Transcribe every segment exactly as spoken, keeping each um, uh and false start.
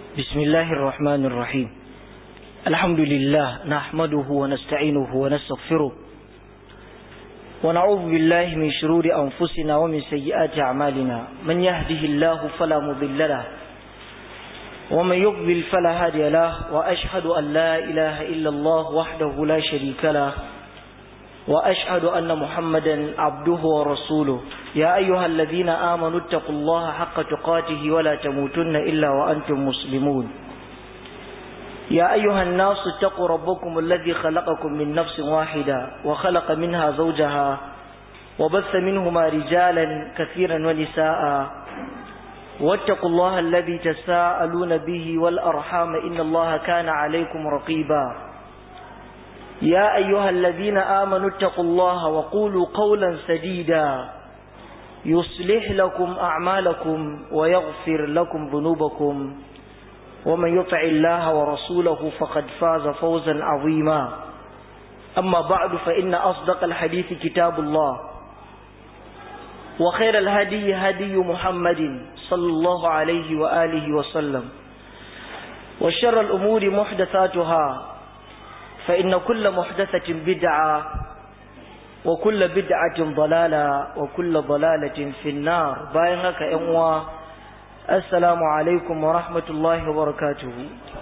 بسم الله الرحمن الرحيم الحمد لله نحمده ونستعينه ونستغفره ونعوذ بالله من شرور أنفسنا ومن سيئات أعمالنا من يهده الله فلا مضل له ومن يضلل فلا هادي له وأشهد أن لا إله إلا الله وحده لا شريك له وأشهد أن محمدا عبده ورسوله يا أيها الذين آمنوا اتقوا الله حق تقاته ولا تموتن إلا وأنتم مسلمون يا أيها الناس اتقوا ربكم الذي خلقكم من نفس واحدة وخلق منها زوجها وبث منهما رجالا كثيرا ونساء واتقوا الله الذي تساءلون به والأرحام إن الله كان عليكم رقيبا يا أيها الذين آمنوا اتقوا الله وقولوا قولا سديدا يصلح لكم أعمالكم ويغفر لكم ذنوبكم ومن يطع الله ورسوله فقد فاز فوزا عظيما أما بعد فإن أصدق الحديث كتاب الله وخير الهدي هدي محمد صلى الله عليه وآله وسلم وشر الأمور محدثاتها فإن كل محدثة بدعة وكل بدعة ضلالة وكل ضلالة في النار باينك أموا السلام عليكم ورحمة الله وبركاته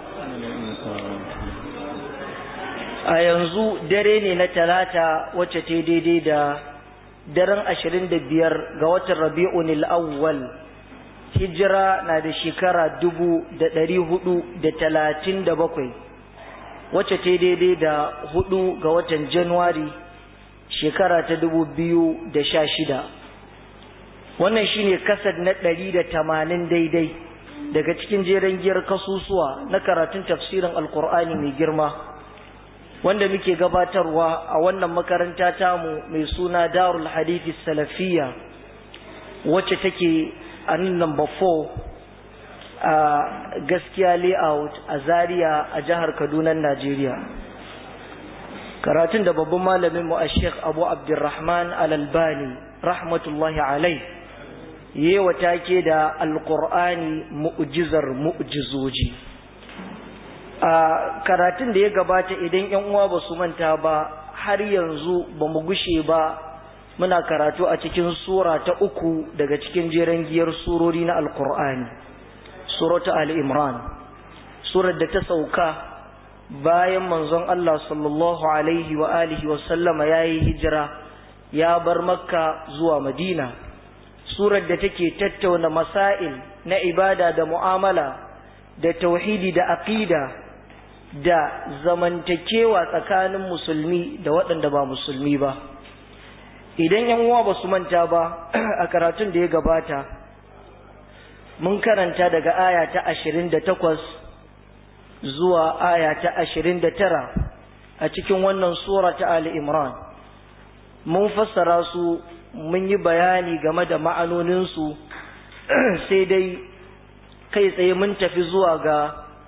أينزو دريني نتلاتا وتتيدي دا درن أشرين دبير غوات الربيع الأول هجرة نادي شكرا دبو دري هدو دتلاتين دبقوي wacce ta daidai da hudu ga watan Januwari shekara ta dubu biyu da sha shida. Wannan shine kasad na ɗari da tamanin daidai daga cikin jeren giyar kasusuwa na karatun tafsirin Alkur'ani mai girma wanda muke gabatarwa a wannan makaranta tamu mai suna Darul Hadithi Salafiyya wacce take a nan number four a gaskiya layout a Zaria a jihar Kaduna Najeriya. Karatun da babban malamin mu Sheikh Abu Abdurrahman Al-Albani rahmatullahi alai yewa take da Al-Qur'ani mu'jizar mu'jizoji. A karatun da ya gabata idan ƴan uwa ba su manta ba har yanzu ba mu gushe ba muna karatu a cikin sura ta uku daga cikin jeren giyar surori na Al-Qur'ani. Suratu Al-Imran, surar da ta sauka bayan manzon Allah sallallahu alaihi wa alihi wa sallama yayi hijira ya bar Makka zuwa Madina. Surar da take tattauna masail na ibada da mu'amala da tauhidi da aqida da zamantakewa tsakanin musulmi da waɗanda ba musulmi ba. Idan yan uwa ba su manta ba a karatun da ya gabata mun karanta daga aya ta ashirin da takwas zuwa aya ta ashirin da tara a cikin wannan sura ta Ali Imran. Mun fassara su mun yi bayani game da ma'anoninsu sai dai kai tsaye mun tafi zuwa ga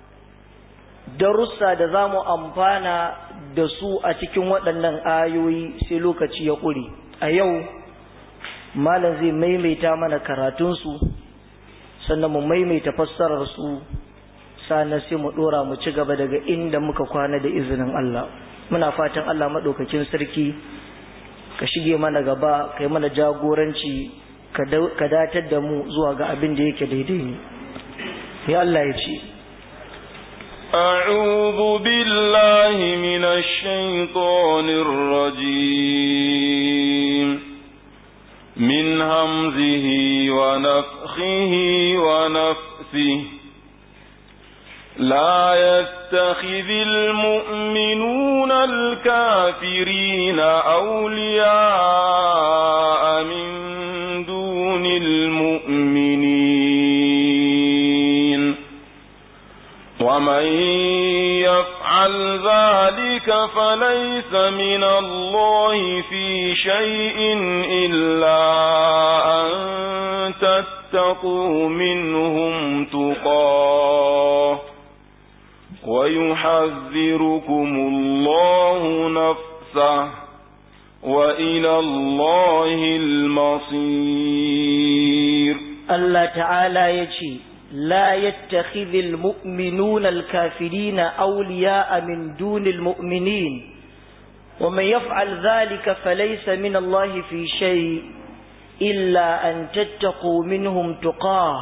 darussa da za mu amfana da su a cikin waɗannan ayoyi sai lokaci ya ƙure. A yau malam zai maimaita mana karatunsu sannan mu maimaita fassarar su sannan sai mu dora mu ci gaba daga inda muka kwana da izinin Allah. Muna fatan Allah madaukakin sarki ka shige mana gaba kai mana jagoranci ka datar da mu zuwa ga abin da yake daidai ne. Ya Allah ya ce أعوذ بالله من الشيطان الرجيم من همزه ونفخه ونفثه لا يتخذ المؤمنون الكافرين أولياء من دون المؤمنين ومن يفعل ذلك فليس من الله في شيء إلا أن تتقوا منهم تقاه ويحذركم الله نفسه وإلى الله المصير. الله تعالى يجي لا يتخذ المؤمنون الكافرين أولياء من دون المؤمنين ومن يفعل ذلك فليس من الله في شيء إلا أن تتقوا منهم تقاه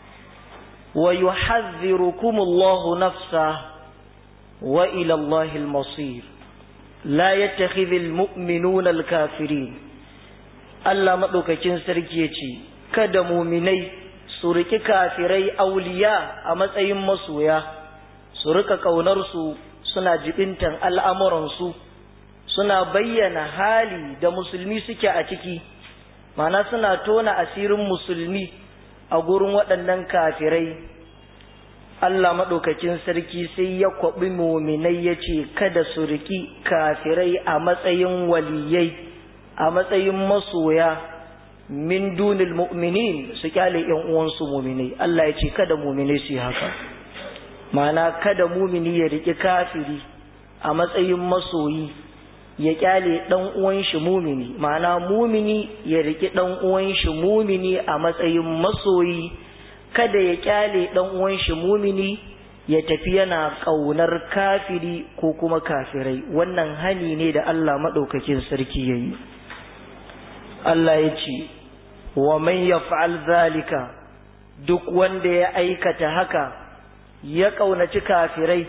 ويحذركم الله نفسه وإلى الله المصير لا يتخذ المؤمنون الكافرين الله مدوكاكين sarki yace kada mu'minai su riki kafirai auliya a matsayin masoya su rika kaunar su suna jibintan al'amuran su suna bayyana hali da musulmi suke a ciki mana suna tona asirin musulmi a gurin waɗannan kafirai. Allah maɗaukakin sarki sai ya kwaɓi muminai ya ce kada su riki kafirai a matsayin waliyai a matsayin masoya min dunil mu'minin su kyale yan uwansu muminai. Allah ya ce kada muminai su yi haka, mana kada mumini ya riki kafiri a matsayin masoyi ya kyale dan uwan shi mumini, ma'ana mumini ya riki dan uwan shi mumini a matsayin masoyi, kada ya kyale dan uwan shi mumini ya tafi yana kaunar kafiri ko kuma kafirai. Wannan hani ne da Allah madaukakin sarki yayi. Allah ya ce wa man yaf'al zalika, duk wanda ya aikata haka ya kaunaci kafirai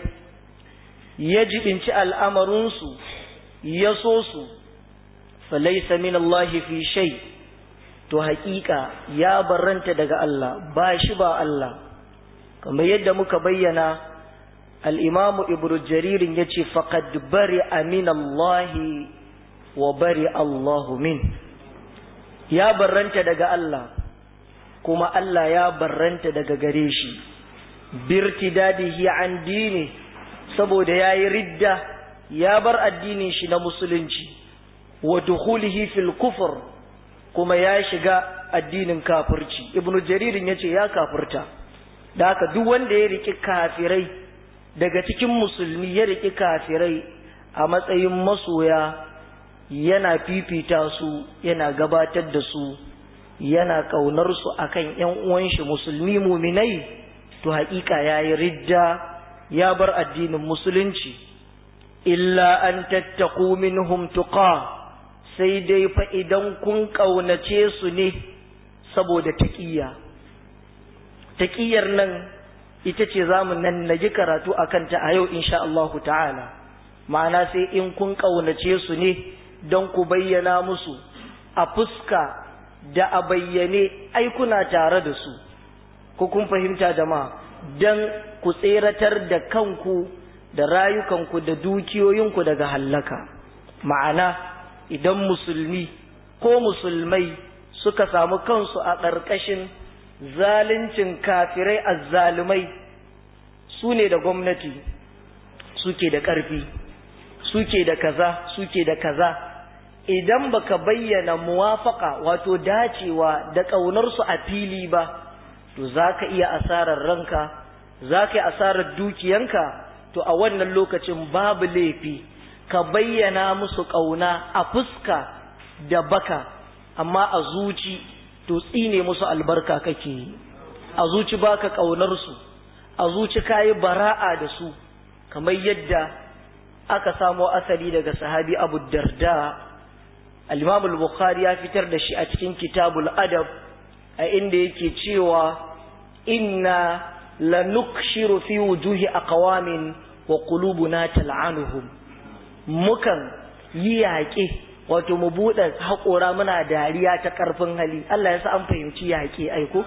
ya jibinci al'amarinsu ya so su falaysa min Allah fi shay, to haƙiƙa ya barranta daga Allah, ba shi ba Allah. kamar yadda muka bayyana al-Imam Ibn Jarir yace faqad bari'a min Allah wa bari'a Allah min, ya barranta daga Allah kuma Allah ya barranta daga gare shi, birtidadihi an dini, saboda yayi ridda ya bar addinin shi na musulunci, wa dukhulihi fil kufr, kuma ya shiga addinin kafirci. Ibn Jarir yace ya kafirta. Da haka duk wanda ya riki kafirai daga cikin musulmi, ya riki kafirai a matsayin masoya, yana fifita su, yana gabatar da su, yana kaunar su akan ƴan uwan shi musulmi mu'minai, to haƙiƙa yayi ridda, ya bar addinin musulunci. Illa an tattaqu minhum tuqa, sai dai fa idan kun kaunace su ne saboda taqiyya. Taqiyar nan ita ce zamu nan naji karatu akan ta a yau insha Allah ta'ala. Ma'ana sai in kun kaunace su ne don ku bayyana musu a fuska da a bayyane ai kuna tare da su, ko kun fahimta jama'a, dan ku tseratar da kanku da rayukanku da dukiyoyinku daga hallaka. Ma'ana idan musulmi ko musulmai suka samu kansu a ƙarƙashin zaluncin kafirai azzalumai, su ne da gwamnati, suke da ƙarfi, suke da kaza, suke da kaza, idan baka bayyana muwafaka wato dacewa da ƙaunarsu a fili ba, to zaka iya asarar ranka, zaka yi asarar dukiyanka. To a wannan lokacin babu laifi ka bayyana musu ƙauna a fuska da baka, amma a zuci to tsine musu albarka kake yi, a zuci baka ƙaunar su, a zuci kayi bara'a da su, kamar yadda aka samo asali daga sahabi Abu Darda. Al-Imam al-Bukhari ya fitar da shi a cikin Kitabul Adab, a inda yake cewa inna lanukshiru fi wujuhi aqwamin wa qulubuna tal'anuhum, mukan yi yaƙe wato mu buɗe haƙora muna dariya ta ƙarfin hali. Allah ya sa an fahimci yaƙe aiko.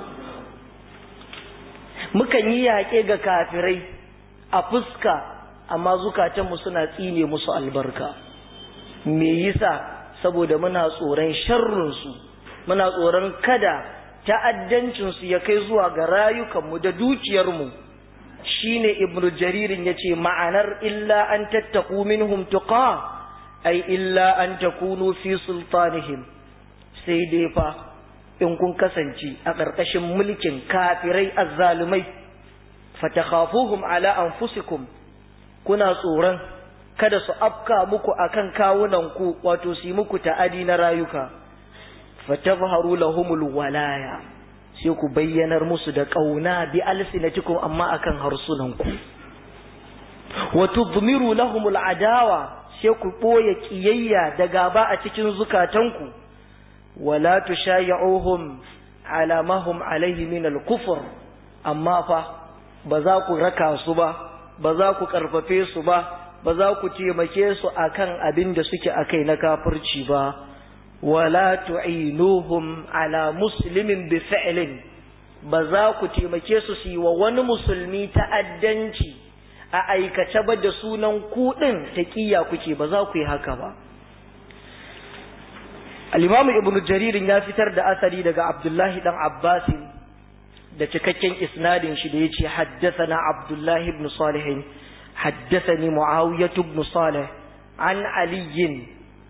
Mukan yi yaƙe ga kafirai a fuska, amma zukatanmu suna tsine musu albarka. Me yasa? Saboda muna tsoron sharrunsu, muna tsoron kada ta'addancinsu ya kai zuwa ga rayukanmu da dukiyarmu. Shine Ibn Jaririn yace ma'anar illa an tattaqu minhum tuqa, ay illa an takunu fi sultanihim, sai dai fa in kun kasance a ƙarƙashin mulkin kafirai azzalumai, fatakhafuhum ala anfusikum, kuna tsoron kada su afka muku akan kawunanku, wato su yi muku ta'adi na rayuka, fatazharu lahumul walaya, sai ku bayyanar musu da kauna bi alsinatikum amma akan harsunanku wa tudmiru lahumul adawa sai ku boye kiyayya da gaba a cikin zukatanku wala tushayyuhum ala ma hum alaihi min al-kufr amma fa ba za ku raka su ba ba za ku karfafe su ba ba za ku taimake su akan abin da suke akai na kafirci ba wala tu'inuhum ala muslimin bi fi'lin ba za ku taimake su su yi wa wani musulmi ta'addanci a aikace ba da sunan kuɗin taƙiyya kuke ba za ku yi haka ba. Al-Imam Ibn Jarir ya fitar da asali daga Abdullahi dan Abbas da cikakken isnadin shi da yace haddathana Abdullahi ibn Salih haddathani Muawiyah ibn Salih an Ali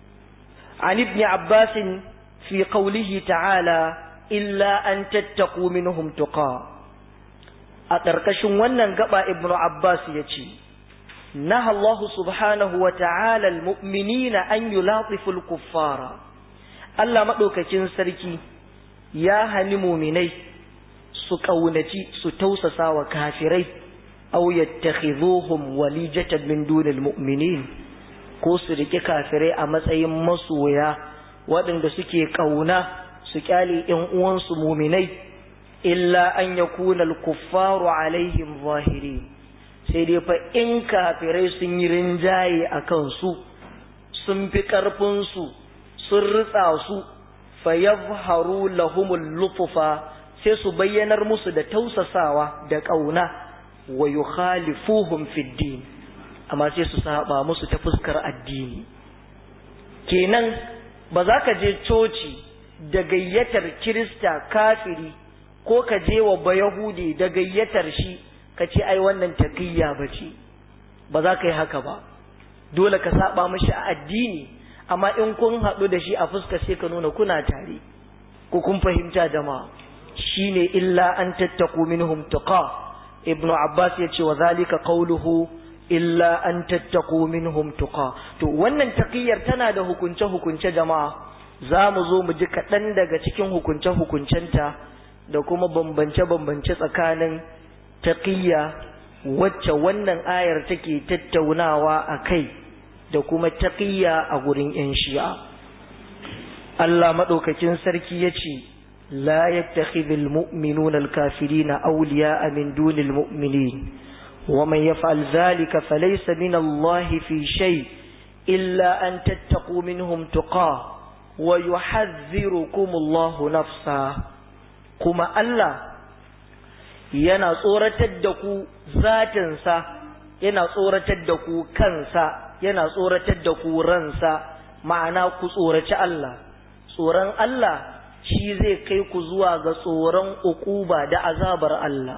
an ibn Abbas fi qawlihi ta'ala illa an tattaqu minhum tuqa. A ƙarƙashin wannan gaba Ibn Abbas ya ce, Naha Allah subhanahu wa ta'ala al-mu'minina an yulatiful kuffara. Allah maɗaukakin sarki ya hani muminai su ƙaunaci su tausasa wa kafirai, aw yattakhidhuhum walijatan min dunil mu'minin, ko su riƙe kafirai a matsayin masoya waɗanda suke ƙauna su ƙyale ‘yan uwansu muminai. illa an yakuna al-kuffaru alaihim zahiri, sai dai fa in kafirai sun yi rinjaye a kansu sun fi ƙarfinsu sun ritsa su fa yadhharu lahumul lutfa, sai su bayyanar musu da tausasawa da ƙauna wa yukhalifuhum fid din, amma sai su saba musu ta fuskar addini. Kenan ba za ka je coci da gayyatar kirista kafiri ko ka je wa bayahudi da gayyatar shi ka ce ai wannan takiyya bace, ba za ka yi haka ba. Dole ka saba mishi a addini, amma in kun haɗu da shi a fuska sai ka nuna kuna tare. Ko kun fahimta jama'a? Shine illa an tattaku minhum tuqa. Ibn Abbas ya ce wa zalika qawluhu illa an tattaku minhum tuqa. To wannan taqiyyar tana da hukunce hukunce jama'a, za mu zo mu ji kaɗan daga cikin hukunce hukuncenta da kuma bambance-bambance tsakanin taqiyya wacce wannan ayar take tattaunawa a kai da kuma taqiyya a gurin ‘yan shi'a. Allah maɗaukakin sarki ya ce, La yattakhidhul mu'minuna al-kafirina awliya'a min dunil mu'minin, wa man yaf'al dhalika falaysa min Allah fi shay illa an tattaqu minhum tuqa wa yuhadhdhirukum Allahu nafsa. Kuma Allah yana tsoratar da ku zatinsa, yana tsoratar da ku kansa, yana tsoratar da ku ransa, ma'ana ku tsoraci Allah. Tsoron Allah shi zai kai ku zuwa ga tsoron uquba da azabar Allah.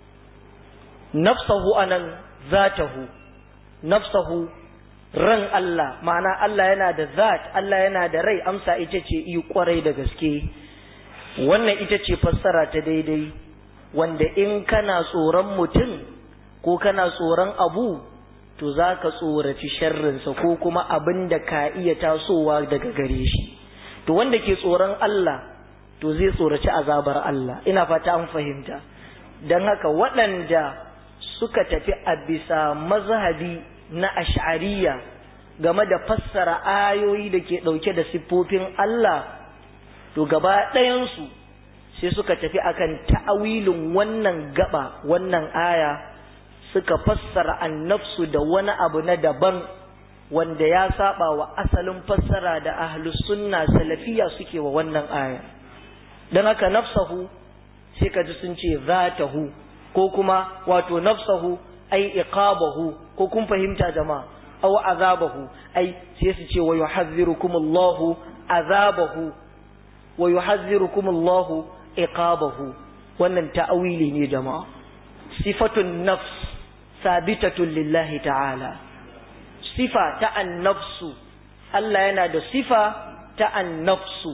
Nafsahu anan zatahu, nafsahu ran Allah, ma'ana Allah yana da zat, Allah yana da rai, amsa ita ce yi kwarai da gaske. Wannan ita ce fassara ta daidai, wanda in kana tsoron mutum ko kana tsoron abu to za ka tsoraci sharrinsa ko kuma abin da ka iya tasowa daga gare shi. To wanda ke tsoron Allah to zai tsoraci azabar Allah. Ina fata an fahimta. Don haka waɗanda suka tafi a bisa mazhabi na ash'ariyya game da fassara ayoyi da ke ɗauke da siffofin Allah, to gaba ɗayansu sai suka tafi akan ta'awilin wannan gaba, wannan aya, suka fassara annafsu da wani abu na daban wanda ya saba wa asalin fassara da ahlus sunna salafiya suke wa wannan aya. Dan haka nafsahu sai ka ji sun ce zatahu, ko kuma wato nafsahu ai iqabahu, ko kun fahimta jama'a, aw azabahu ai sai su ce wa yuhadhdhirukumullahu azabahu wa yuhadhdhirukum Allahu iqabahu. Wannan ta'awili ne jama'a. Sifatun nafs sabitatun lillahi ta'ala. Sifa ta an-nafsu, Allah yana da sifa ta an-nafsu.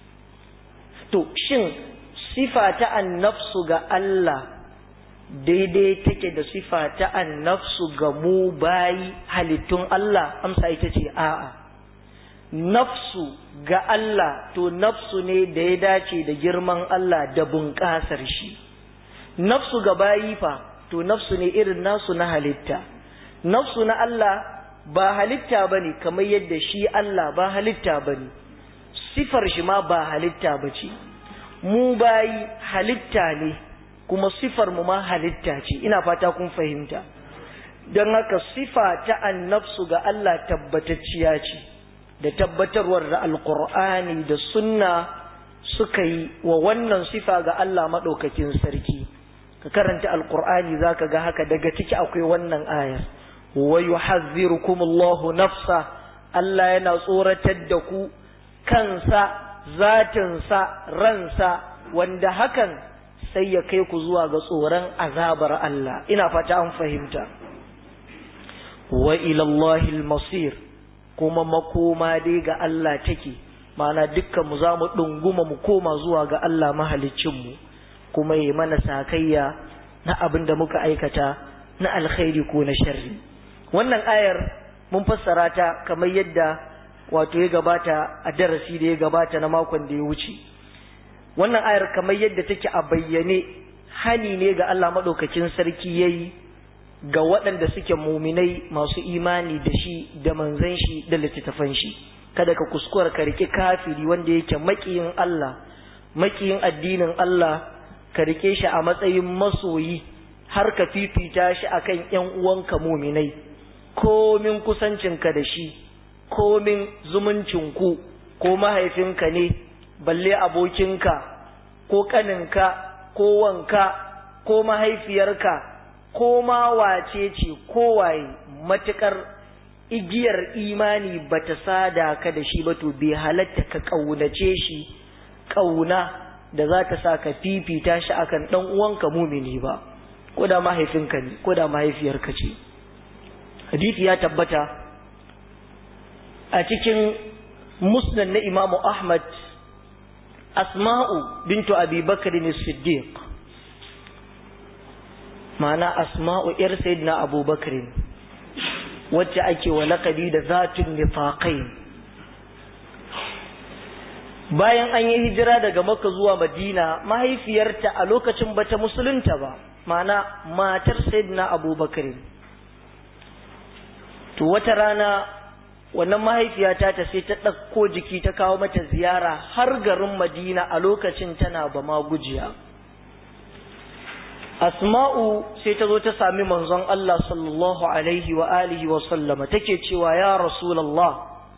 To shin sifa ta an-nafsu ga Allah daidai take da sifa ta an-nafsu ga mu bayi halittun Allah? Amsa ita ce a'a. nafsu ga Allah to nafsu ne da ya dace da girman Allah da bunƙasar shi. Nafsu ga bayi fa to nafsu ne irin nasu na halitta. Nafsu na Allah ba halitta bane kamar yadda shi Allah ba halitta bane, sifar shi ma ba halitta bace. Mu bayi halitta ne kuma sifar mu ma halitta ce, ina fata kun fahimta. Don haka sifa ta annafsu ga Allah tabbatacciya ce, da tabbatarwar da alkur'ani da sunna suka yi wa wannan sifa ga Allah maɗaukakin sarki. Ka karanta alkur'ani za ka ga haka, daga ciki akwai wannan ayar, wa yuhazzirukumullahu nafsa, Allah yana tsoratar da ku kansa, zatinsa, ransa, wanda hakan sai ya kai ku zuwa ga tsoron azabar Allah. Ina fata an fahimta. Wa ilallahi al-masir, kuma makoma dai ga Allah take, ma'ana dukkan mu zamu dunguma mu koma zuwa ga Allah mahaliccin mu, kuma yi mana sakayya na abin da muka aikata na alkhairi ko na sharri. Wannan ayar mun fassara ta kamar yadda wato ya gabata a darasi da ya gabata na makon da ya wuce. Wannan ayar kamar yadda take a bayyane hani ne ga Allah madaukakin sarki yayi ga waɗanda suke muminai masu imani da shi da manzon shi da littattafan shi. Kada ka kuskura ka rike kafiri wanda yake makiyin Allah, makiyin addinin Allah, ka rike shi a matsayin masoyi har ka fifita shi akan ƴan uwanka muminai, komin kusancinka da shi, komin zumuncinku, ko mahaifinka ne balle abokinka ko kaninka ko wanka ko mahaifiyarka ko ma wace ce ko waye, matukar igiyar imani bata sada ka da shi ba to bai halatta ka kaunace shi kauna da za ta sa ka fifita shi akan dan uwanka mumini ba, ko da mahaifinka ne ko da mahaifiyarka ce. Hadisi ya tabbata a cikin musnad na Imam Ahmad, Asma'u bintu Abi Bakr as-Siddiq, ma'ana Asma'u yar Sayyidina Abu Bakr, wacce ake wa laqabi da zatun nifaqain. Bayan an yi hijira daga Makka zuwa Madina, mahaifiyarta a lokacin bata musulunta ba, ma'ana matar Sayyidina Abu Bakr. To wata rana wannan mahaifiyata ta sai ta ɗauko jiki ta kawo mata ziyara har garin Madina a lokacin tana ba ma gujiya. Asma'u sai ta zo ta sami manzon Allah sallallahu alaihi wa alihi wa sallama, take cewa ya Rasulullah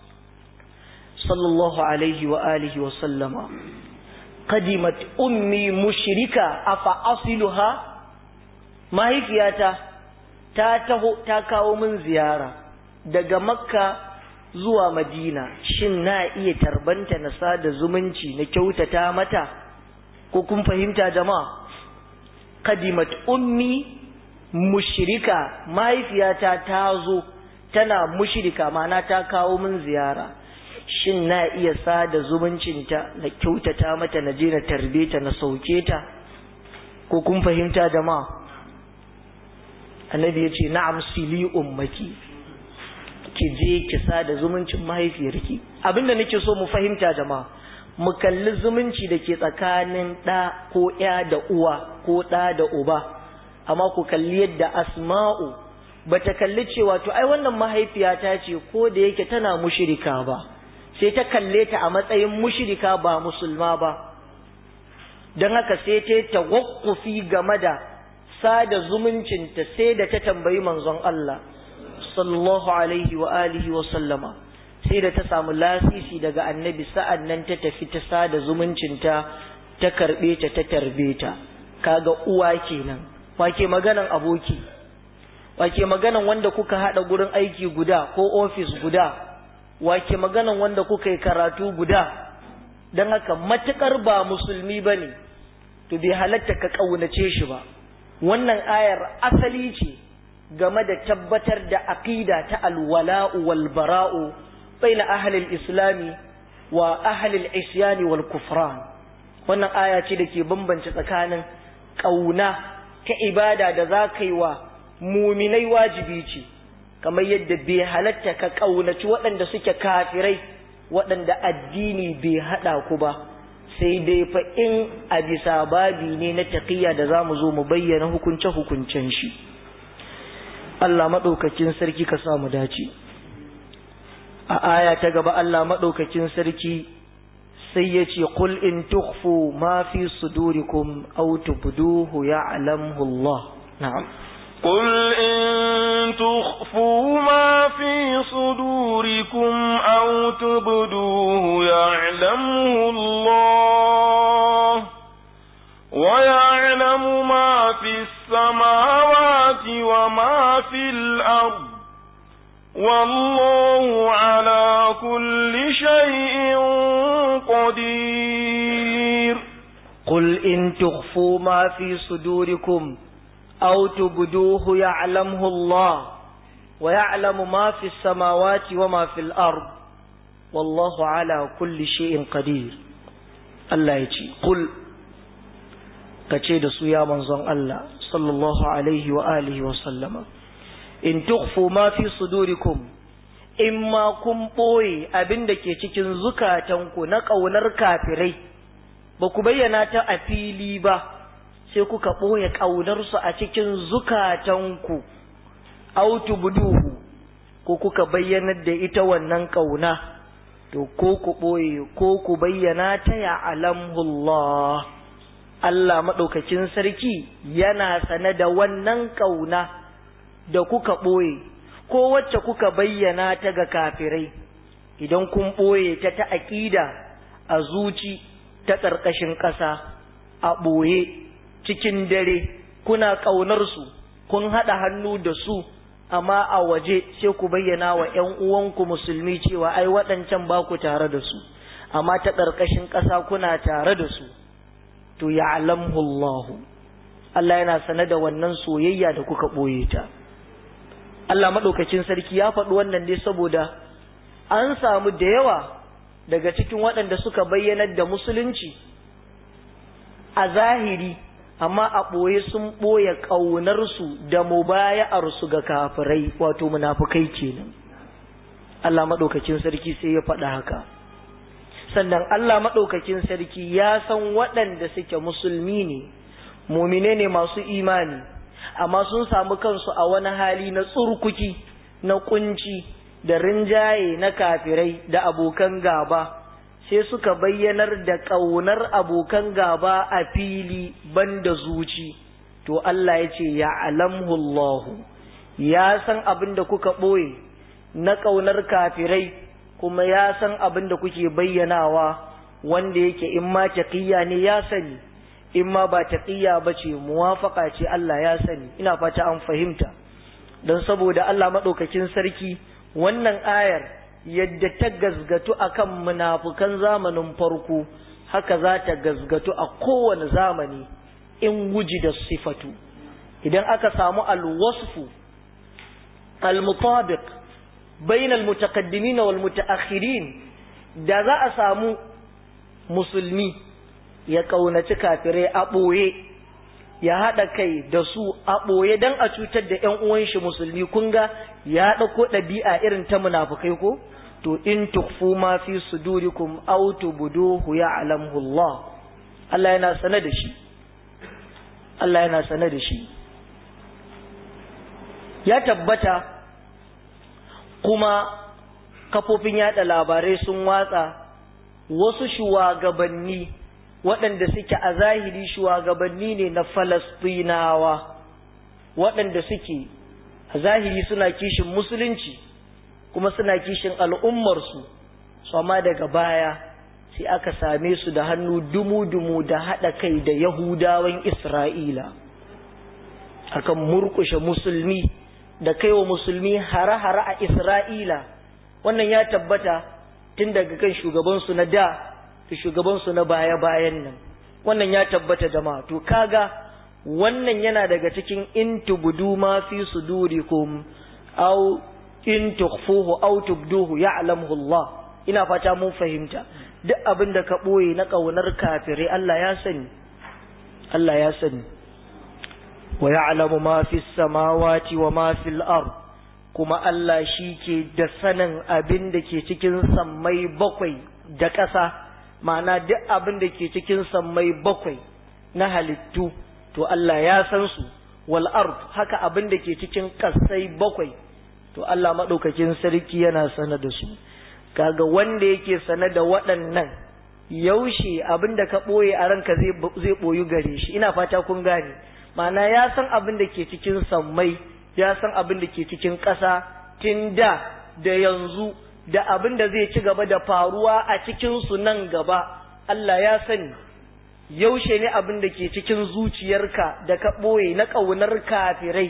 sallallahu alaihi wa alihi wa sallama, qadimat ummi mushrika afa asiluha, mahaifiyata ta taho ta kawo min ziyara daga Makka zuwa Madina, shin na iya tarbanta na sada zumunci na kyautata mata? Ko kun fahimta jama'a? Qadimat ummi mushrika, mahaifiyata ta zo tana mushrika, ma'ana ta kawo min ziyara, shin na iya sada zumuncinta na kyautata mata, na je na tarbe ta na sauke ta? Ko kun fahimta jama'a? Annabi ya ce na'am, sili ummaki, ki je ki sada zumuncin mahaifiyarki. Abinda nake so mu fahimta jama'a, mu kalli zumunci da ke tsakanin ɗa ko ya da uwa ko ɗa da uba, amma ku kalli yadda Asma'u bata kalli cewa to ai wannan mahaifiyata ce ko da yake tana mushrika ba, sai ta kalle ta a matsayin mushrika ba musulma ba. Don haka sai ta tawakkufi game da sada zumuncinta, sai da ta tambayi manzon Allah sallallahu alaihi wa alihi wa sallama, sai da ta samu lasisi daga annabi, sa'an nan ta tafi ta sada zumuncinta, ta karbe ta ta tarbe ta. Kaga uwa kenan. Wake maganan aboki, wake maganan wanda kuka hada gurin aiki guda ko office guda, wake maganan wanda kuka yi karatu guda. Dan haka matukar ba musulmi bane to bai halatta ka kaunace shi ba. Wannan ayar asali ce game da tabbatar da aqida ta alwala'u wal bara'u baina ahli al-islami wa ahli al-isyani wal kufran. Wannan aya ce dake bambance tsakanin kauna ta ibada da zakai wa mu'minai wajibi ce, kamar yadda bai halatta ka kaunaci waɗanda suke kafirai waɗanda addini bai haɗa ku ba, sai dai fa in a bisa babi ne na taqiyya da za mu zo mu bayyana hukunce-hukuncen shi. Allah maɗaukakin sarki ka samu dace. A aya ta gaba Allah maɗaukakin sarki sai ya ce, Qul in tukhfu ma fi sudurikum aw tubduhu ya'lamhu Allah. Na'am. قل إن تخفوا ما في صدوركم أو تبدوه يعلمه الله ويعلم ما في السماوات وما في الأرض والله على كل شيء قدير. قل إن تخفوا ما في صدوركم أو تبدوه يعلمه الله ويعلم ما في السماوات وما في الأرض والله على كل شيء قدير. الله يجي قل كتشيد سويا منظم الله صلى الله عليه وآله وسلم إن تخفوا ما في صدوركم إما كم بوي أبندك يتكن زكاتنكو نقونر كافري بكبينات أفيلي با sai kuka ɓoye ƙaunarsu a cikin zukatanku, aw tubduhu, ko kuka bayyanar da ita wannan ƙauna, to ko ku ɓoye ko ku bayyana ta ya alamhullah. Allah maɗaukakin sarki yana sane da wannan ƙauna da kuka ɓoye, ko wacce kuka bayyana ta ga kafirai, idan kun ɓoye ta ta aƙida a zuci ta ƙarƙashin ƙasa, a ɓoye cikin dare kuna ƙaunarsu, kun haɗa hannu da su, amma a waje sai ku bayyana wa ‘yan uwanku musulmi cewa ai waɗancan ba ku tare da su, amma ta ƙarƙashin ƙasa kuna tare da su, to ya'lamhu Allah. Allah yana sane da wannan soyayya da kuka ɓoye ta. Allah maɗaukacin sarki ya faɗi wannan ne saboda an samu da yawa daga cikin waɗanda suka bayyanar da musulunci a zahiri, amma a ɓoye sun ɓoye ƙaunarsu da mubaya'arsu ga kafirai, wato munafukai kenan. Allah maɗaukakin sarki sai ya faɗa haka. Sannan Allah maɗaukakin sarki ya san waɗanda suke musulmi ne, mumine ne masu imani, amma sun samu kansu a wani hali na tsurkuki, na kunci, da rinjaye na kafirai da abokan gaba. Sai suka bayyanar da ƙaunar abokan gaba a fili banda zuci, to Allah ya ce ya alamhullahu, ya san abin da kuka ɓoye na ƙaunar kafirai, kuma ya san abin da kuke bayyanawa, wanda yake in ma taqiyya ne ya sani, in ma ba taqiyya ba ce muwafaqa ce Allah ya sani. Ina fata an fahimta, don saboda Allah maɗaukakin sarki wannan ayar yadda ta gazgatu akan munafukan zamanin farko, haka za ta gazgatu a kowane zamani in wuji da sifatu. Idan aka samu alwasfu almutabiq bain almutaqaddimin wal mutaakhirin, da za a samu musulmi ya kaunaci kafirai a ɓoye, ya haɗa kai da su a ɓoye don a cutar da ‘yan uwan shi musulmi, kun ga ya ɗauko ɗabi'a irin ta munafukai ko? To in tukfu ma fi sudurikum aw tubduhu ya'lamhu Allah. Allah yana sane da shi. Allah yana sane da shi. Ya tabbata kuma kafofin yada labarai sun watsa wasu shugabanni waɗanda suke a zahiri shugabanni ne na Falastinawa, waɗanda suke a zahiri suna kishin musulunci kuma suna kishin al'ummarsu, su amma daga baya sai aka same su da hannu dumu-dumu da haɗa kai da Yahudawan Isra'ila akan murƙushe musulmi da kaiwa musulmi hare-hare a Isra'ila. Wannan ya tabbata tun daga kan shugabansu na da da shugabansu na baya-bayan nan. Wannan ya tabbata jama'a. To kaga wannan yana daga cikin in tubdu ma fi sudurikum aw in tukhfuhu aw tubduhu ya'lamuhu Allah. Ina fata mun fahimta. Duk abin da ka boye na kaunar kafirai Allah ya sani. Allah ya sani. Wa ya'lamu ma fi samawati wa ma fil ard. kuma Allah shi ke da sanin abin da ke cikin sammai bakwai da ƙasa, ma'ana duk abin da ke cikin sammai bakwai na halittu to Allah ya san su, wal ard haka abin da ke cikin ƙasai bakwai to Allah maɗaukakin sarki yana sana da su. Kaga wanda yake sana da waɗannan, yaushe abin da ka ɓoye a ranka zai ɓoyu gare shi. Ina fata kun gane, ma'ana ya san abin da ke cikin sammai, ya san abin da ke cikin ƙasa tun da da yanzu da abin da zai ci gaba da faruwa a cikinsu nan gaba, Allah ya sani. Yaushe ne abin da ke cikin zuciyarka da ka ɓoye na ƙaunar kafirai,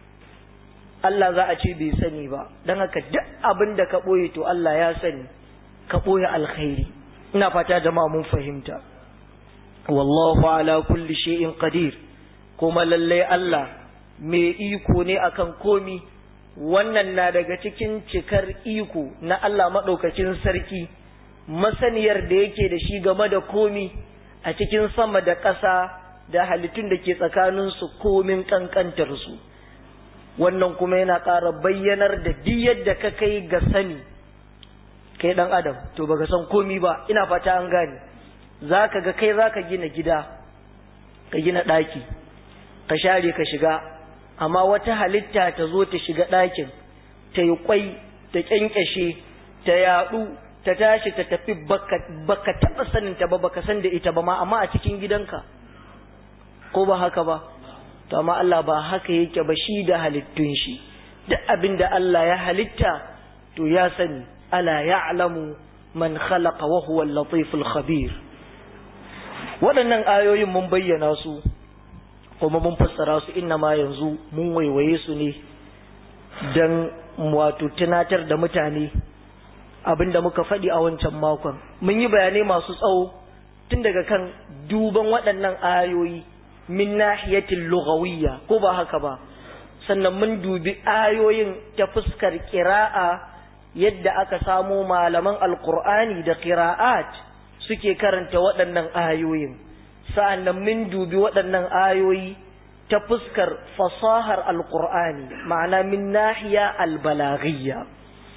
Allah za a ce bai sani ba. Don haka duk abin da ka ɓoye to Allah ya sani, ka ɓoye alkhairi. Ina fata jama'a mun fahimta. Wallahu ala kulli shay'in qadir, kuma lallai Allah mai iko ne akan komi. Wannan na daga cikin cikar iko na Allah maɗaukakin sarki, masaniyar da yake da shi game da komi a cikin sama da ƙasa da halittun da ke tsakaninsu komin ƙanƙantarsu. Wannan kuma yana ƙara bayyanar da duk yadda ka kai ga sani kai ɗan adam to baka san komi ba. Ina fata an gane. Za ka ga kai za ka gina gida, ka gina ɗaki, ka share ka shiga, amma wata halitta ta zo ta shiga ɗakin, ta yi kwai, ta ƙyanƙyashe, ta yaɗu, ta tashi ta tafi, baka taɓa saninta ba, baka san da ita ba ma, amma a cikin gidanka, ko ba haka ba? To amma Allah ba haka yake ba, shi da halittun shi. Duk abin da Allah ya halitta to ya sani. Ala ya'lamu man khalaqa wa huwa al-latiful khabir. Waɗannan ayoyin mun bayyana su kuma mun fassara su, inna ma yanzu mun waiwaye su ne don wato tunatar da mutane abinda muka faɗi a wancan makon. Mun yi bayanai masu tsawo tun daga kan duban waɗannan ayoyi min nahiyatil lughawiyya, ko ba haka ba, sannan mun dubi ayoyin ta fuskar qira'a, yadda aka samo malaman alqur'ani da qira'at suke karanta waɗannan ayoyin. Sa'annan mun dubi waɗannan ayoyi ta fuskar fasahar alqur'ani, ma'ana min nahiya albalaghiyya.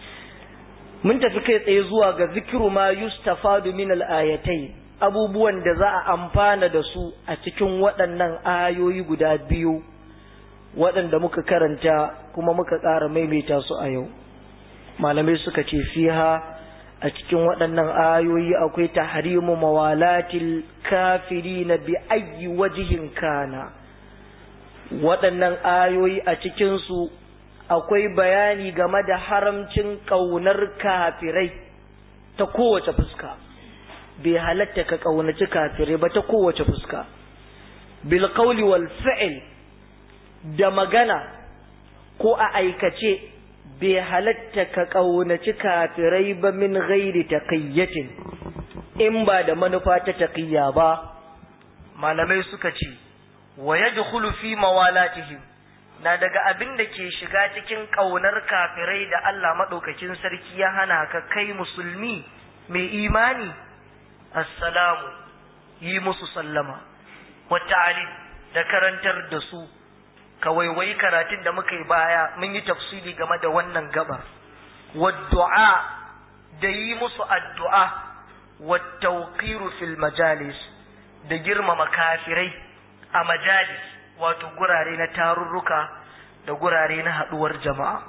Mun tafi kai tsaye zuwa ga zikru ma yustafadu min al-ayatai, abubuwan da za a amfana da su a cikin waɗannan ayoyi guda biyu waɗanda muka karanta kuma muka ƙara maimaita su a yau. Malamai suka ce fiha, a cikin waɗannan ayoyi akwai tahrimu mawalatil kafirina bi ayyi wajhin kana. Waɗannan ayoyi a cikin su akwai bayani game da haramcin ƙaunar kafirai ta kowace fuska. Bai halatta ka ƙaunaci kafirai ba ta kowace fuska. Bil qawli wal fi'l, da magana ko a aikace bai halatta ka ƙaunaci kafirai ba min ghairi taqiyyatin, in ba da manufa ta taqiyya ba. Malamai suka ce wa yadkhulu fi mawalatihim, na daga abin da ke shiga cikin ƙaunar kafirai da Allah maɗaukakin sarki ya hana ka kai musulmi mai imani, assalamu, yi musu sallama, wa ta'alim, da karantar da su. Ka waiwayi karatun da muka yi baya, mun yi tafsiri game da wannan gabar. Wa du'a, da yi musu addu'a, wa tawqiru fil majalis, da girmama kafirai a majalis, wato gurare na tarurruka da gurare na haduwar jama'a.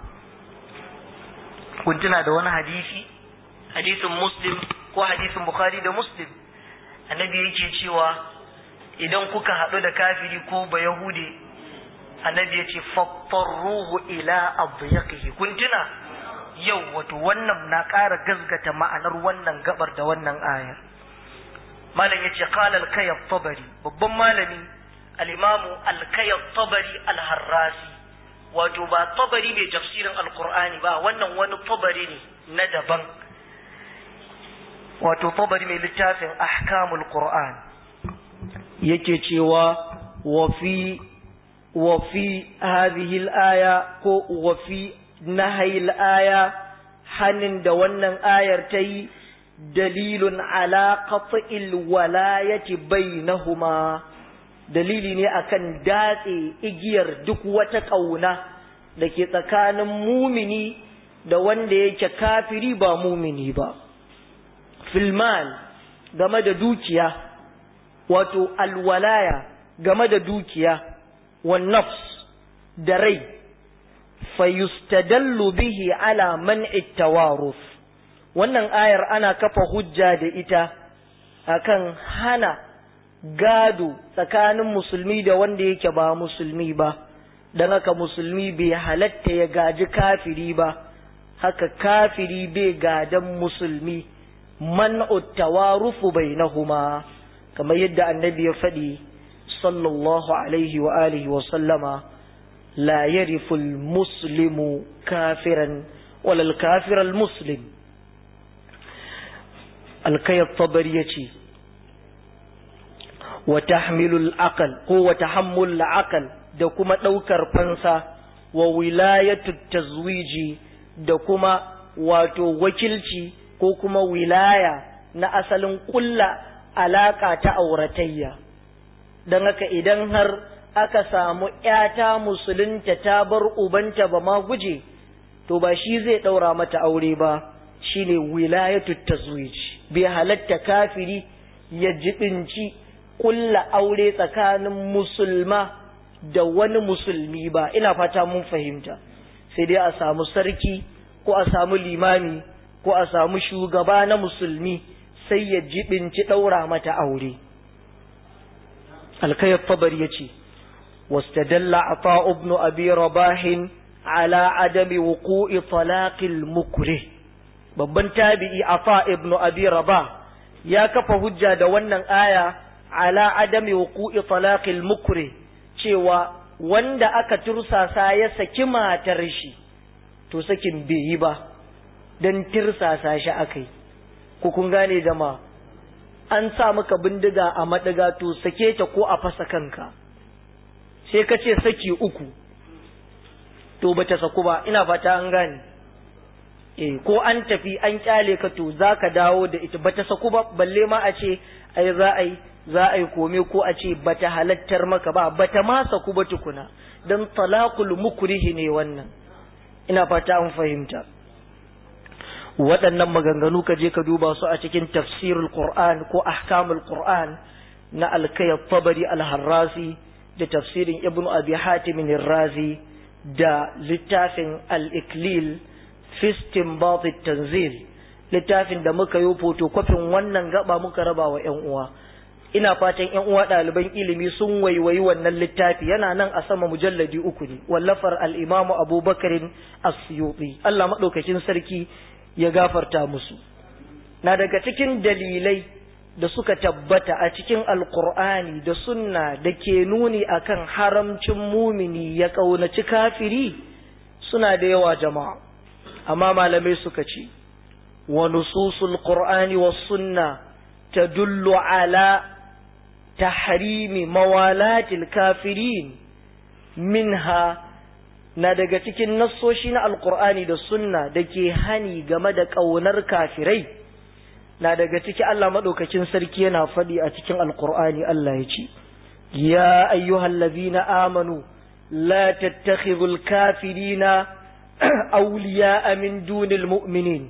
Kun tuna da wani hadisi, hadisin Muslim ko hadisin Bukhari da Muslim, annabi yake cewa idan kuka haɗu da kafiri ko ba Yahude, annabi ya ce fattarruhu ila adyaqihi. Kun tuna yau, wato wannan na ƙara gazgata ma'anar wannan gabar da wannan ayar. Malam yace qala al-Kayy at-Tabari, babban malami al-Imamu al-Kayy at-Tabari al-Harrasi, wato ba Tabari mai tafsirin al-Qur'ani ba, wannan wani Tabari ne na daban, wato Tabari mai littafin ahkamul Qur'an. Yake cewa wa fi wa fi hadhihi al-aya ko wa fi nahyi al-aya, hanin da wannan ayar ta yi, dalilun ala qat'il walayati bainahuma, dalili ne akan datse igiyar duk wata kauna da ke tsakanin mumini da wanda yake kafiri ba mumini ba. Filmal game da dukiya, wato alwalaya game da dukiya, wan nafs da rai, fayustadallu bihi ala man'i tawaruf. Wannan ayar ana kafa hujja da ita akan hana gado tsakanin musulmi da wanda yake ba musulmi ba, don haka musulmi bai halatta ya gaji kafiri ba, haka kafiri bai gadan musulmi. man'u tawarufu bainahuma, kamar yadda annabi ya faɗi sallallahu alaihi wa alihi wa sallama, la yarifu al-muslimu kafiran wala al-kafir al-muslim. Al-Kayyat Tabari yace wa tahmilu al-aql ko wa tahammul al-aql, da kuma daukar fansa, wa wilayatu tazwiji, da kuma wato wakilci ko kuma wilaya na asalin kulla alaka ta auratayya. Don haka idan har aka samu ‘yata musulunta ta bar ubanta ba ma guje, to ba shi zai ɗaura mata aure ba, shi ne wilayatu tazwij. Bai halatta kafiri ya jibinci kulla aure tsakanin musulma da wani musulmi ba. Ina fata mun fahimta. Sai dai a samu sarki ko a samu limami ko a samu shugaba na musulmi sai ya jibinci ɗaura mata aure. Al-Kayyat Tabari yace wastadalla Ata ibn Abi Rabah ala adami wuqu'i talaqil mukrih. Babban tabi'i Ata ibn Abi Rabah ya kafa hujja da wannan aya ala adami wuqu'i talaqil mukrih, cewa wanda aka tursasa ya saki matar shi to sakin bai yi ba, don tirsasa shi akai. Ku kun gane jama'a, an sa maka bindiga a madiga to sake ta ko a fasa kanka, sai ka ce saki uku to bata saku ba. Ina fata an gane. eh ko an tafi an kyale ka to zaka dawo da ita, bata saku ba, balle ma a ce ai za a yi za a yi kome, ko a ce bata halattar maka ba, bata ma saku ba tukuna, dan talaqul mukrihi ne wannan. Ina fata an fahimta. Waɗannan maganganu ka je ka duba su a cikin tafsirul Qur'an ko ahkamul Qur'an na Al-Kayyat Tabari Al-Harrazi, da tafsirin Ibn Abi Hatim Ar-Razi, da littafin Al-Iklil fi Istinbat at-Tanzil, littafin da muka yi photocopying wannan gaba muka raba wa ƴan uwa. Ina fatan ƴan uwa ɗaliban ilimi sun waiwayi wannan littafi, yana nan a sama mujalladi uku ne, wallafar al-Imam Abu Bakr As-Suyuti, Allah madaukakin sarki ya gafarta musu. Na daga cikin dalilai da suka tabbata a cikin Alƙur'ani da sunna da ke nuni akan haramcin mumini ya ƙaunaci kafiri suna da yawa jama'a, amma malamai suka ce wa nususul Qur'ani was sunna tadullu ala tahrimi mawalatil kafirin. Minha, na daga cikin nassoshi na Alƙur'ani da sunna da ke hani game da ƙaunar kafirai, na daga ciki Allah maɗaukakin sarki yana faɗi a cikin Alƙur'ani. Allah ya ce, ya ayyuhallazina amanu la tattakhidhul kafirina awliya'a min dunil mu'minin.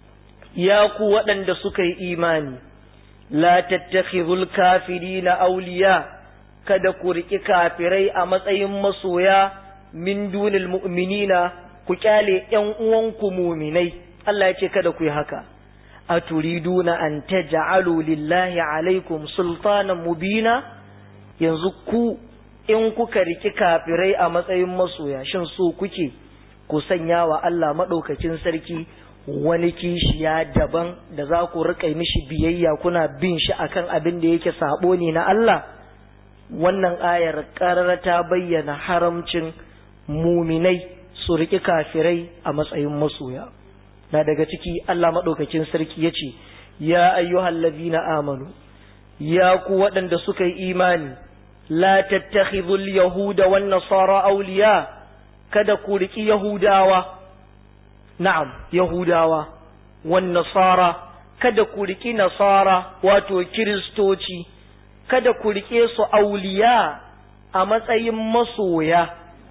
Ya ku waɗanda suka yi imani, la tattakhidhul kafirina awliya, kada ku riƙi kafirai a matsayin masoya, min dunil mu'minina, ku kyale ƴan uwanku muminai. Allah ya ce kada ku yi haka. Aturiduna an taj'alu lillahi alaikum sultanan mubina. Yanzu ku in kuka riki kafirai a matsayin masoya, shin so kuke ku sanya wa Allah madaukakin sarki wani kishiya daban da za ku rika mishi biyayya, kuna bin shi akan abin da yake sabo ne na Allah? Wannan ayar karara ta bayyana haramcin muminai su riki kafirai a matsayin masoya. Na daga ciki Allah madaukakin sarki yace, ya ayyuhallazina amanu, ya ku waɗanda suka yi imani, la tattakhidhul yahuda wan nasara awliya, kada ku riki yahudawa, na'am yahudawa, wan nasara, kada ku riki nasara wato kiristoci, kada ku rike su awliya a matsayin masoya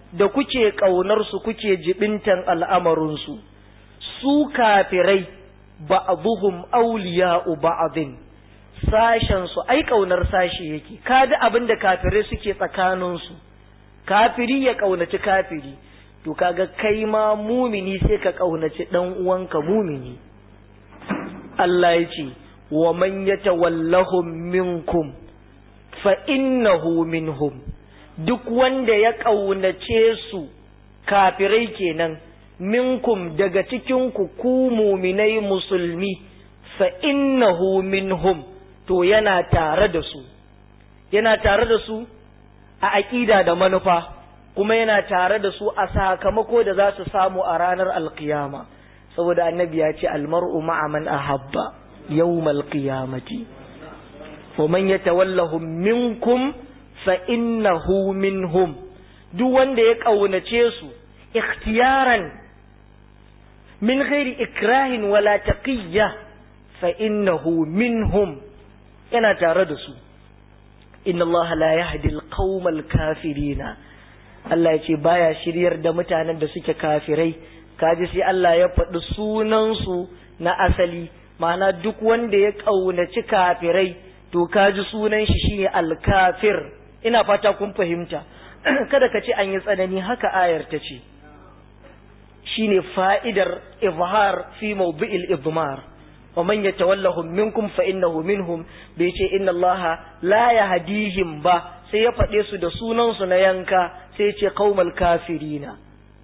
da kuke ƙaunarsu kuke jibintan al'amarinsu, su kafirai ba'dhum awliya'u ba'dhin, sashensu ai ƙaunar sashi yake, kaji abin da kafirai suke tsakaninsu, kafiri ya ƙaunaci kafiri, to kaga kai ma mumini sai ka ƙaunaci ɗan uwanka mumini. Allah ya ce, wa man yatawallahum minkum fa innahu minhum, duk wanda ya ƙaunace su kafirai kenan, minkum daga cikinku ku muminai musulmi, fa innahu minhum, to yana tare da su, yana tare da su a aƙida da manufa, kuma yana tare da su a sakamako da za su samu a ranar alkiyama, saboda annabi ya ce almar'u ma'a man ahabba yawmal qiyamati wa man yatawallahum minkum fa innahu minhum, duk wanda ya kaunace su ikhtiyaran min ghairi ikrahin wala taqiyya fa innahu minhum, yana tare da su. Inna Allah la yahdi al-qawmal kafirina, Allah ya ce baya shiryar da mutanen da suke kafirai, kaji sai Allah ya faɗi sunansu na asali, ma'ana duk wanda ya ƙaunaci kafirai to kaji sunan shi shine al-kafir. Ina fata kun fahimta. Kada ka ce an yi tsanani, haka ayar ta ce, shine fa'idar izhar fi mawdi'il idmar, wa man yatawallahum minkum fa innahu minhum, bai ce inna Allah la yahdihim ba, sai ya faɗe su da sunansu na yanka, sai ce qaumal kafirina.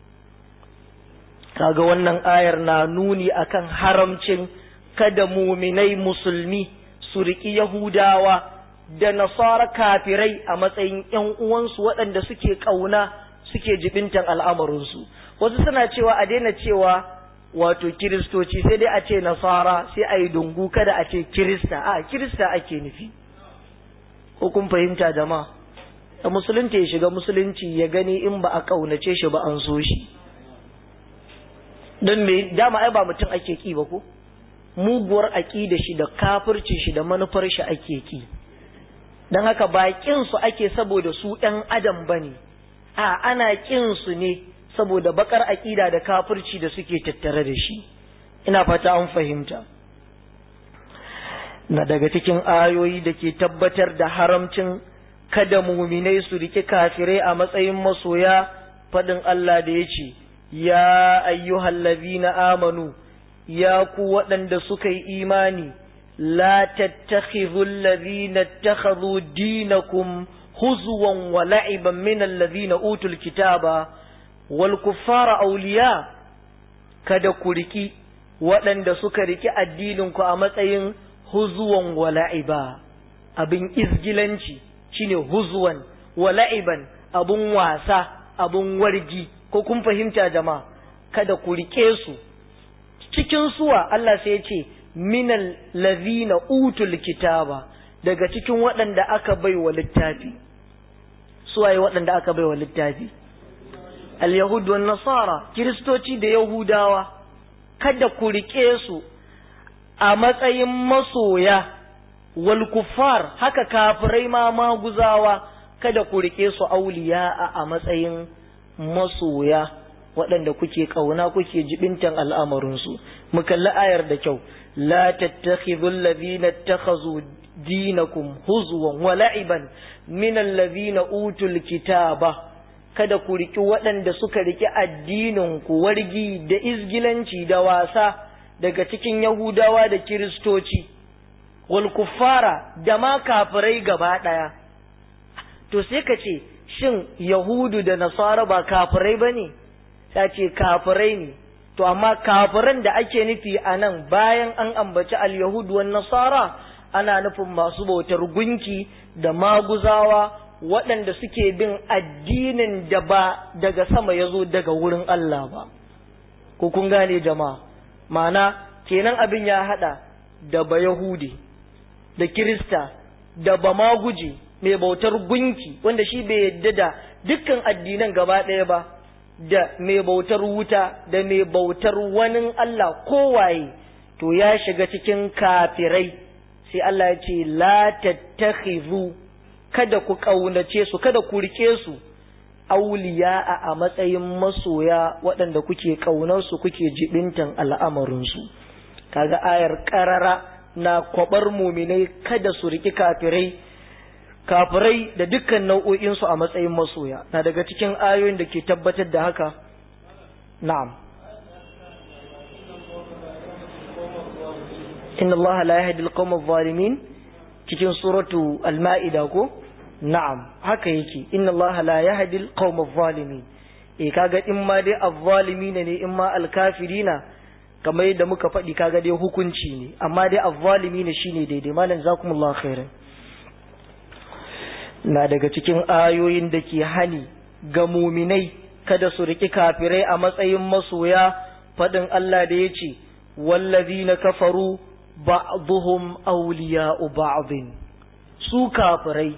Kaga wannan ayar na nuni akan haramcin kada muminai musulmi su riƙi Yahudawa da Nasara kafirai a matsayin ƴan uwansu waɗanda suke ƙauna suke jibintan al'amarinsu. Wasu suna cewa a daina cewa wato Kiristoci, sai dai a ce Nasara, sai a yi dungu, kada a ce Kirista, a Kirista ake nufi. Ko kun fahimta jama'a? Da musulunci ya shiga musulunci ya gani in ba a ƙaunace shi ba an so shi. Don me dama ai ba mutum ake ki ba ko? Muguwar aƙida shi da kafirci shi da manufar shi ake ki. Don haka ba kin su ake saboda su ɗan adam bane, a ana kin su ne saboda bakar aƙida da kafirci da suke tattare da shi. Ina fata an fahimta. Na daga cikin ayoyi da ke tabbatar da haramcin kada muminai su rike kafirai a matsayin masoya, faɗin Allah da ya ce, ya ayyuhallazina amanu, ya ku waɗanda suka yi imani, la tattakhidhul ladhina ittakhadhu dinakum huzwan wa la'iban min alladhina utul kitaba wal kuffara awliya, kada ku riki waɗanda suka riki addinin ku a matsayin huzwan wa la'iba, abin izgilanci shine huzwan wa la'iban, abun wasa, abun wargi. Ko kun fahimta jama'a? Kada ku rike su. Cikin suwa Allah sai ya ce minal ladhina utul kitaba, daga cikin waɗanda aka bai wa littafi. Suwaye waɗanda aka bai wa littafi? Al-Yahud wan Nasara, Kiristoci da Yahudawa. Kada ku rike su a matsayin masoya, wal kuffar, haka kafirai ma maguzawa, kada ku rike su auliya a matsayin masoya waɗanda kuke ƙauna kuke jibintan al'amarinsu. Mu kalli ayar da kyau, la tattakhidhul ladhina ittakhazu dinakum huzwan wa la'iban min alladhina utul kitaba, kada ku riki waɗanda suka riki addinin ku wargi da izgilanci da wasa daga cikin Yahudawa da Kiristoci, wal kuffara da ma kafirai gaba ɗaya. To sai ka ce shin Yahudu da Nasara ba kafirai ba ne? Ta ce kafirai ne, to amma kafiran da ake nufi a nan bayan an ambaci al-Yahudu wan Nasara, ana nufin masu bautar gunki da maguzawa waɗanda suke bin addinin da ba daga sama ya zo daga wurin Allah ba. Ko kun gane jama'a? Ma'ana kenan abin ya haɗa da ba Yahudi, da Kirista, da ba maguji mai bautar gunki wanda shi bai yadda da dukkan addinan gaba ɗaya ba, da mai bautar wuta da mai bautar wani Allah kowaye, to ya shiga cikin kafirai. Sai Allah ya ce la tattakhidhu, kada ku kaunace su, kada ku rike su auliya a matsayin masoya waɗanda kuke ƙaunarsu kuke jibintan al'amarinsu. Kaga ayar ƙarara na kwabar muminai kada su riƙi kafirai kafirai da dukkan nau'o'insu a matsayin masoya. Na daga cikin ayoyin da ke tabbatar da haka, na'am, inna Allah la yahdi al-qawma adh-dhalimin cikin suratu al-ma'ida ko, na'am haka yake, inna Allah la yahdi al-qawma adh-dhalimin. eh kaga in ma dai adh-dhalimin ne in ma al-kafirina kamar yadda muka faɗi kaga dai hukunci ne, amma dai adh-dhalimin shine daidai. malam jazakumullahu khairan. Na daga cikin ayoyin da ke hani ga muminai kada su riki kafirai a matsayin masoya, faɗin Allah da yace wallazina kafaru ba'dhum awliya'u ba'dhin. Su kafirai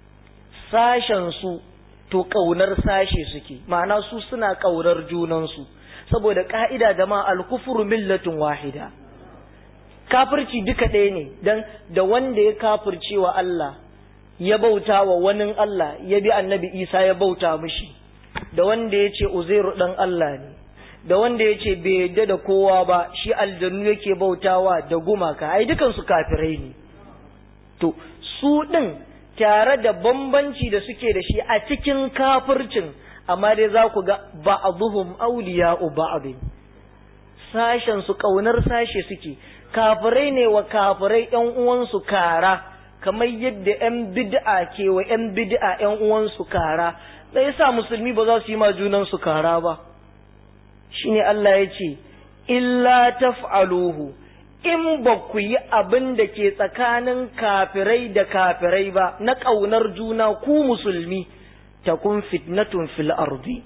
sashen su to kaunar sashe suke, ma'ana su suna kaunar junansu, saboda ka'ida da ma al-kufru millatun wahida, kafirci duka ɗaya ne. dan da wanda ya kafirce wa Allah ya bauta wa wani Allah ya bi annabi Isa ya bauta mishi, da wanda ya ce Uzairu dan Allah ne, da wanda ya ce bai yadda da kowa ba shi aljannu yake bautawa da gumaka, ai dukansu kafirai ne. To su ɗin tare da bambanci da suke da shi a cikin kafircin, amma dai za ku ga ba'dhum awliya'u ba'd, sashen su kaunar sashe suke. Kafirai ne wa kafirai ƴan uwansu kara, kamar yadda ƴan bid'a ke wa ƴan bid'a ƴan uwansu kara. Da yasa musulmi ba za su yi ma junan su kara ba? Shine Allah ya ce illa taf'aluhu, in ba ku yi abin da ke tsakanin kafirai da kafirai ba na ƙaunar juna ku musulmi, takun fitnatun fil ardi,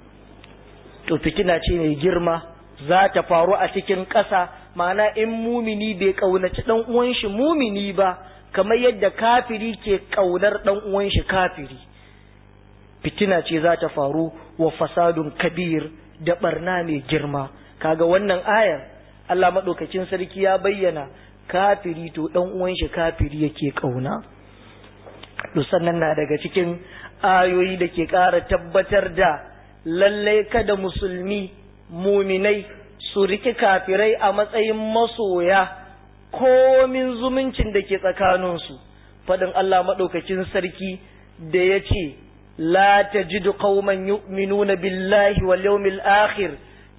to fitina ce mai girma za ta faru a cikin ƙasa. Ma'ana in mumini bai ƙaunaci ɗan uwan shi mumini ba kamar yadda kafiri ke ƙaunar ɗan uwan shi kafiri, fitina ce za ta faru wa fasadun kabir, da barna mai girma. Kaga wannan ayar Allah madaukakin sarki ya bayyana kafiri to dan uwan shi kafiri yake kauna. To sannan na daga cikin ayoyi da ke ƙara tabbatar da lalle kada musulmi muminai su riki kafirai a matsayin masoya komin zumuncin da ke tsakaninsu. Fadin Allah madaukakin sarki da ya ce لا تجد قوما يؤمنون بالله واليوم الآخر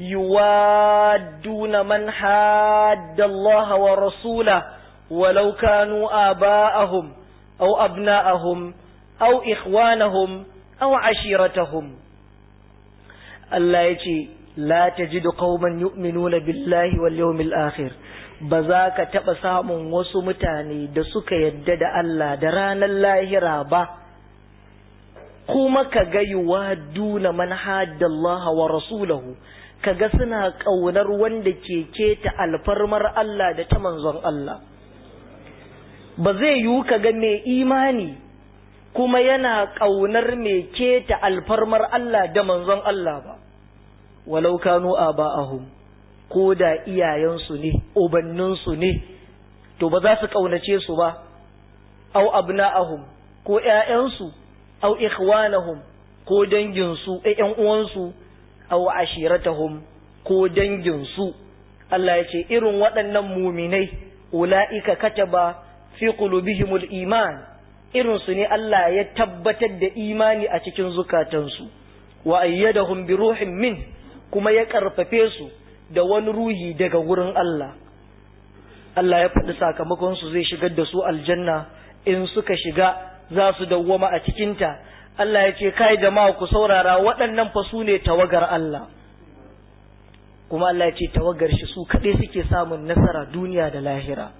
يوادون من حاد الله ورسوله ولو كانوا آباءهم أو أبناءهم أو إخوانهم أو عشيرتهم. الله يجي لا تجد قوما يؤمنون بالله واليوم الآخر، بذاك تبسام وسمتاني دسك يدد الله دران الله رابا kuma ka ga yuwaduna man haddallaha wa rasulahu, kaga suna kaunar wanda ke keta alfarmar Allah da ta manzon Allah. Ba zai yiwu kaga mai imani kuma yana kaunar mai keta alfarmar Allah da manzon Allah ba, walau kanu aba'ahum, ko da iyayensu ne ubanninsu ne to ba za su kaunace su ba, au abna'ahum, ko ƴaƴansu, aw ikhwanahum, ko danginsu ƴan uwansu, aw ashiratahum, ko danginsu. Allah ya ce irin waɗannan muminai ula'ika kataba fi qulubihimul iman, irin su ne Allah ya tabbatar da imani a cikin zukatansu, wa ayyadahum bi ruhin min, kuma ya karfafe su da wani ruhi daga wurin Allah. Allah ya faɗi sakamakon su zai shigar da su aljanna, in suka shiga za su dawwama a cikinta. Allah ya ce kai jama'a ku saurara, waɗannan fa su ne tawagar Allah, kuma Allah ya ce tawagar shi su kaɗai suke samun nasara duniya da lahira.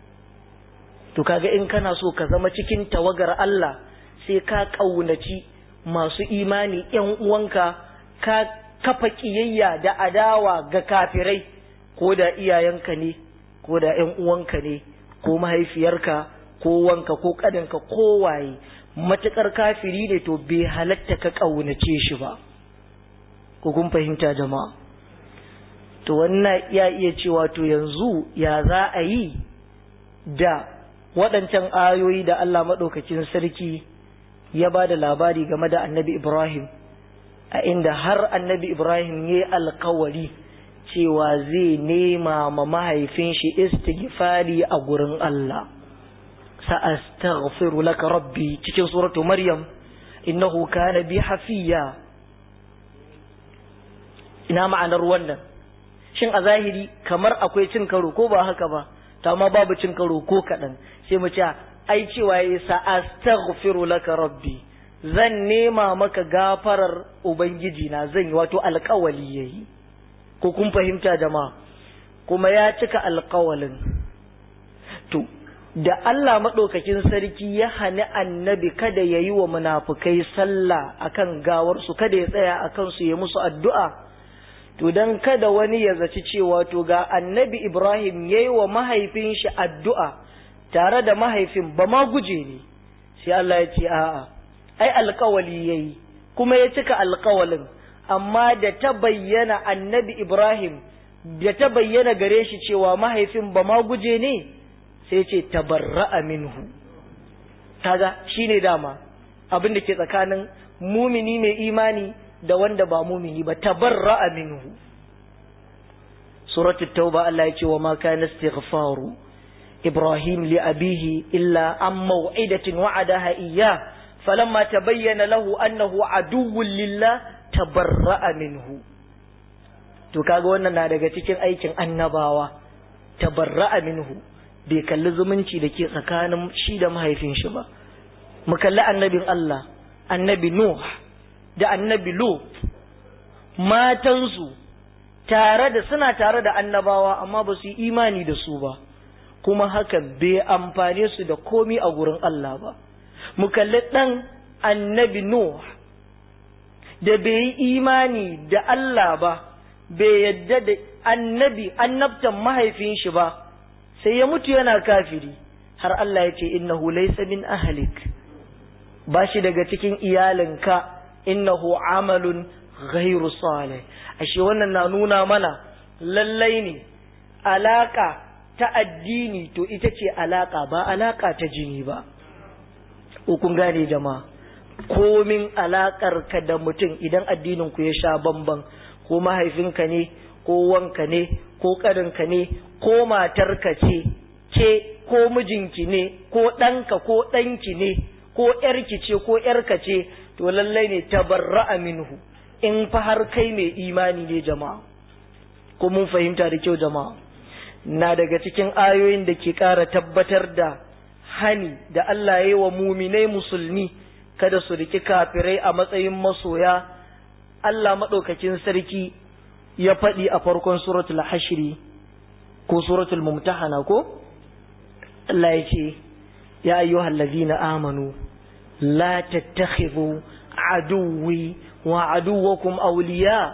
To kaga in kana so ka zama cikin tawagar Allah sai ka ƙaunaci masu imani ƴan uwanka, ka kafa ƙiyayya da adawa ga kafirai, ko da iyayenka ne, ko da ƴan uwanka ne, ko mahaifiyarka, ko wanka, ko kadanka, ko waye, matukar kafiri ne to bai halatta ka kaunace shi ba. Ko kun fahimta jama'a? To wannan ya iya cewa to yanzu ya za a yi da waɗancan ayoyi da Allah maɗaukakin sarki ya ba da labari game da annabi Ibrahim a inda har annabi Ibrahim ya yi alkawari cewa zai nema ma mahaifin shi istighfari a gurin Allah. Sa'astaghfiru laka rabbi cikin suratu Maryam innahu kana bi hafiya. Ina ma'anar wannan? Shin a zahiri kamar akwai cin karo ko ba haka ba? Ta ma babu cin karo ko kaɗan. Sai mu ce ai cewa ya sa'astaghfiru laka rabbi, zan nema maka gafarar ubangiji na, zan yi, wato alƙawali yayi. Ko kun fahimta jama'a? Kuma ya cika alƙawalin. To da Allah maɗaukakin sarki ya hani annabi kada ya yi wa munafukai sallah akan gawarsu, kada ya tsaya akan su ya musu addu'a, to don kada wani ya zaci cewa to ga annabi Ibrahim ya yi wa mahaifin shi addu'a tare da mahaifin ba ma guje ne, sai Allah ya ce a'a, ai alƙawali ya yi kuma ya cika alƙawalin, amma da ta bayyana annabi Ibrahim da ta bayyana gare shi cewa mahaifin ba ma guje ne, sai ce tabarra'a minhu. Kaga shine dama abin da ke tsakanin mumini mai imani da wanda ba mumini ba, tabarra'a minhu. Suratul Tauba Allah ya ce wa ma kana istighfaru Ibrahim li abihi illa an maw'idatin wa'adaha iyyah falamma tabayyana lahu annahu aduwwun lillah tabarra'a minhu. To kaga wannan na daga cikin aikin annabawa, tabarra'a minhu. Bai kalli zumunci da ke tsakanin shi da mahaifin shi ba. Mu kalli annabin Allah, annabi Nuh da annabi Lut, matansu tare da suna tare da annabawa amma ba su yi imani da su ba, kuma haka bai amfane su da komi a gurin Allah ba. Mu kalli ɗan annabi Nuh da bai yi imani da Allah ba, bai yadda da annabi annabtan mahaifin shi ba, sai ya mutu yana kafiri, har Allah ya ce innahu laysa min ahlik, ba shi daga cikin iyalinka, innahu amalun ghairu salih. Ashe wannan na nuna mana lallai ne alaka ta addini to ita ce alaka, ba alaka ta jini ba. Ko kun gane jama'a? Komin alakar ka da mutum idan addinin ku ya sha bamban, ko mahaifinka ne ko wanka ne ko ƙarinka ne ko matarka ce ce ko mijinki ne ko ɗanka ko ɗanki ne ko ƴarki ce ko ƴarka ce, to lallai ne tabarra'a minhu, in fa har kai mai imani ne jama'a. Ko mun fahimta da kyau jama'a? Na daga cikin ayoyin da ke ƙara tabbatar da hani da Allah ya yi wa muminai musulmi kada su riki kafirai a matsayin masoya. Allah maɗaukakin sarki ya faɗi a farkon suratul hashri ko suratul mumtahana ko Allah ya ce ya ayyuhal ladina amanu la tattakhidhu aduwwi wa aduwwakum awliya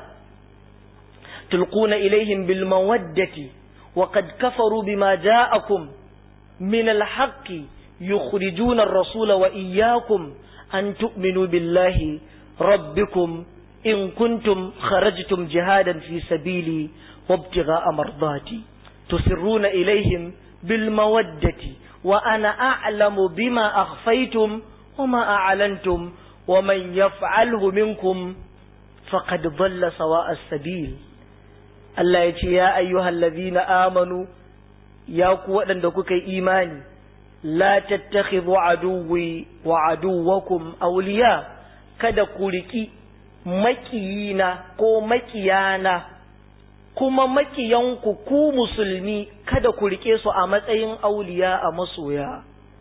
tulquna ilayhim bil mawaddati wa qad kafaru bima ja'akum min al haqqi yukhrijuna ar-rasula wa iyyakum an tu'minu billahi rabbikum in kuntum kharajtum jihadan fi sabili wabtigha'a mardati tusirruna ilayhim bil mawaddati wa ana a'lamu bima akhfaytum wa ma a'lantum wa man yaf'alhu minkum faqad dhalla sawa'a as-sabil. Allah ya ce ya ayyuhalladhina amanu, ya ku waɗanda kuka yi imani, la tattakhidhu aduwwi wa aduwwakum awliya, kada ku riki makiyina ko makiyana kuma makiyanku ku musulmi kada ku rike su a matsayin auliya a masoya.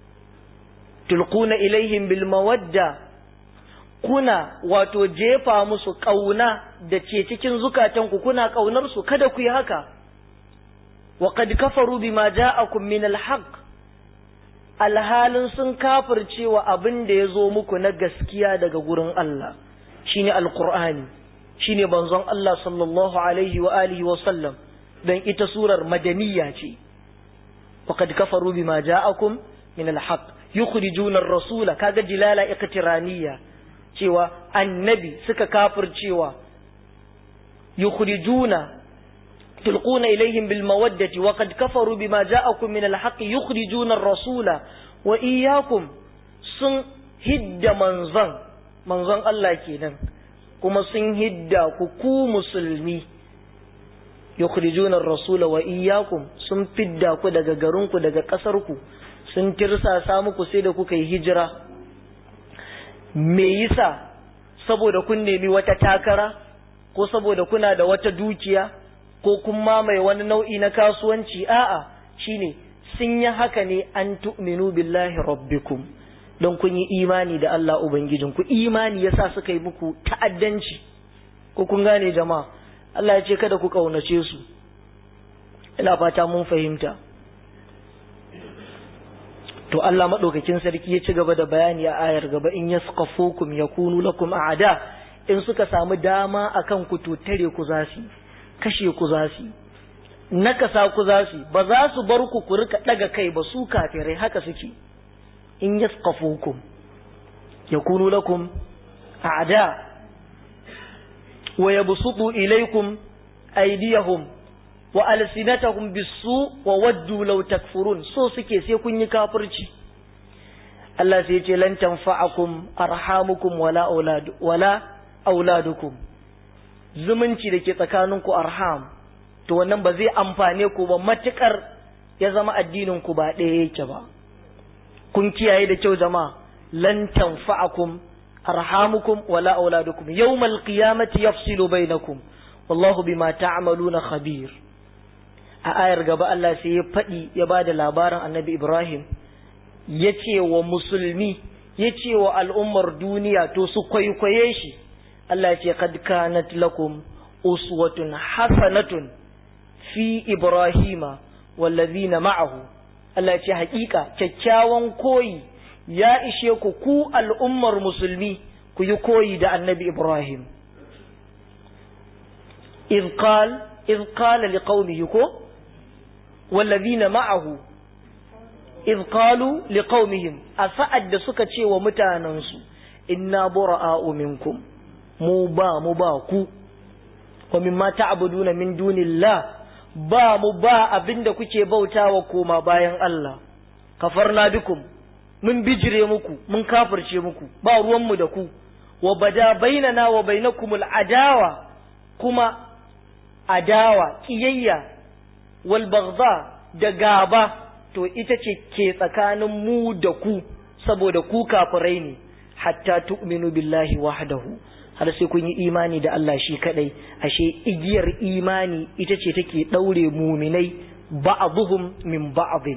Tulquna ilaihim bil mawadda, kuna wato jefa musu kauna da ce cikin zukatanku kuna kaunar su, kada ku yi haka. Wa qad kafaru bima ja'akum min al haqq, alhalin sun kafircewa abin da ya zo muku na gaskiya daga gurin Allah, shine alqur'ani, shine banzon Allah sallallahu alaihi wa alihi wa sallam, dan ita surar madaniya ce. Faqad kafaru bima ja'akum min alhaq yukhrijuna ar-rasula, kaga jilala iqtiraniya cewa annabi suka kafircewa, yukhrijuna tulquna ilaihim bil mawaddati wa qad kafaru bima ja'akum min alhaq yukhrijuna ar-rasula wa iyyakum, sun hidda manzon manzon Allah kenan kuma sun hidda ku ku musulmi yukhrijuna ar-rasula wa iyyakum sun fidda ku daga garinku daga ƙasarku sun tirsasa muku sai da kuka yi hijira. Me yasa? Saboda kun nemi wata takara ko saboda kuna da wata dukiya ko kun mamaye wani nau'i na kasuwanci? A'a, shine sun yi haka ne an tu'minu billahi rabbikum, don kun yi imani da Allah ubangijinku. Imani yasa suka yi muku ta'addanci. Ko kun gane jama'a? Allah ya ce kada ku kaunace su. Ina fata mun fahimta. To Allah madaukakin sarki ya ci gaba da bayani a ayar gaba, in yasqafukum yakunu lakum a'da, in suka samu dama akan ku to tare ku zasu, kashe ku zasu, nakasa ku zasu, ba za su bar ku ku rika daga kai ba. Su kafirai haka suke. In yasqafukum yakunu lakum a'da wa yabsutu ilaykum aydiyahum wa alsinatahum bisu wa waddu law takfurun. So suke sai kun yi kafirci. Allah sai ya ce lan tanfa'akum arhamukum wala aulad wala auladukum. Zumunci da ke tsakaninku arham, to wannan ba zai amfane ku ba matukar ya zama addinin ku ba ɗaya yake ba. Kun kiyaye da kyau jama'a, lan tanfa'akum arhamukum wala auladukum yawmal qiyamati yafsilu bainakum wallahu bima ta'maluna khabir. A ayar gaba Allah sai ya faɗi ya ba da labarin annabi Ibrahim, ya ce wa musulmi, ya ce wa al'ummar duniya to su kwaikwaye shi. Allah ce kad kanat lakum uswatun hasanatun fi Ibrahima wallazina ma'ahu. Allah ce haƙiƙa kyakkyawan koyi ya ishe ku ku al'ummar musulmi, ku yi koyi da annabi Ibrahim. إذ قال إذ قال لقومه كو والذين معه إذ قالوا لقومهم أفأد سكتي ومتاننسو إنا براء منكم موبا مباكو ومما تعبدون من دون الله با مبا أبند كتي بوتا وكوما باين الله كفرنا بكم من بجري مكو من كافر مكو با روم دكو وبدا بيننا وبينكم العداوة كما adawa kiyayya wal baghdha da gaba to ita ce ke tsakanin mu da ku saboda ku kafirai ne, hatta tu'minu billahi wahdahu, har sai kun yi imani da Allah shi kadai. Ashe igiyar imani ita ce take daure muminai ba'dhum min ba'dhin.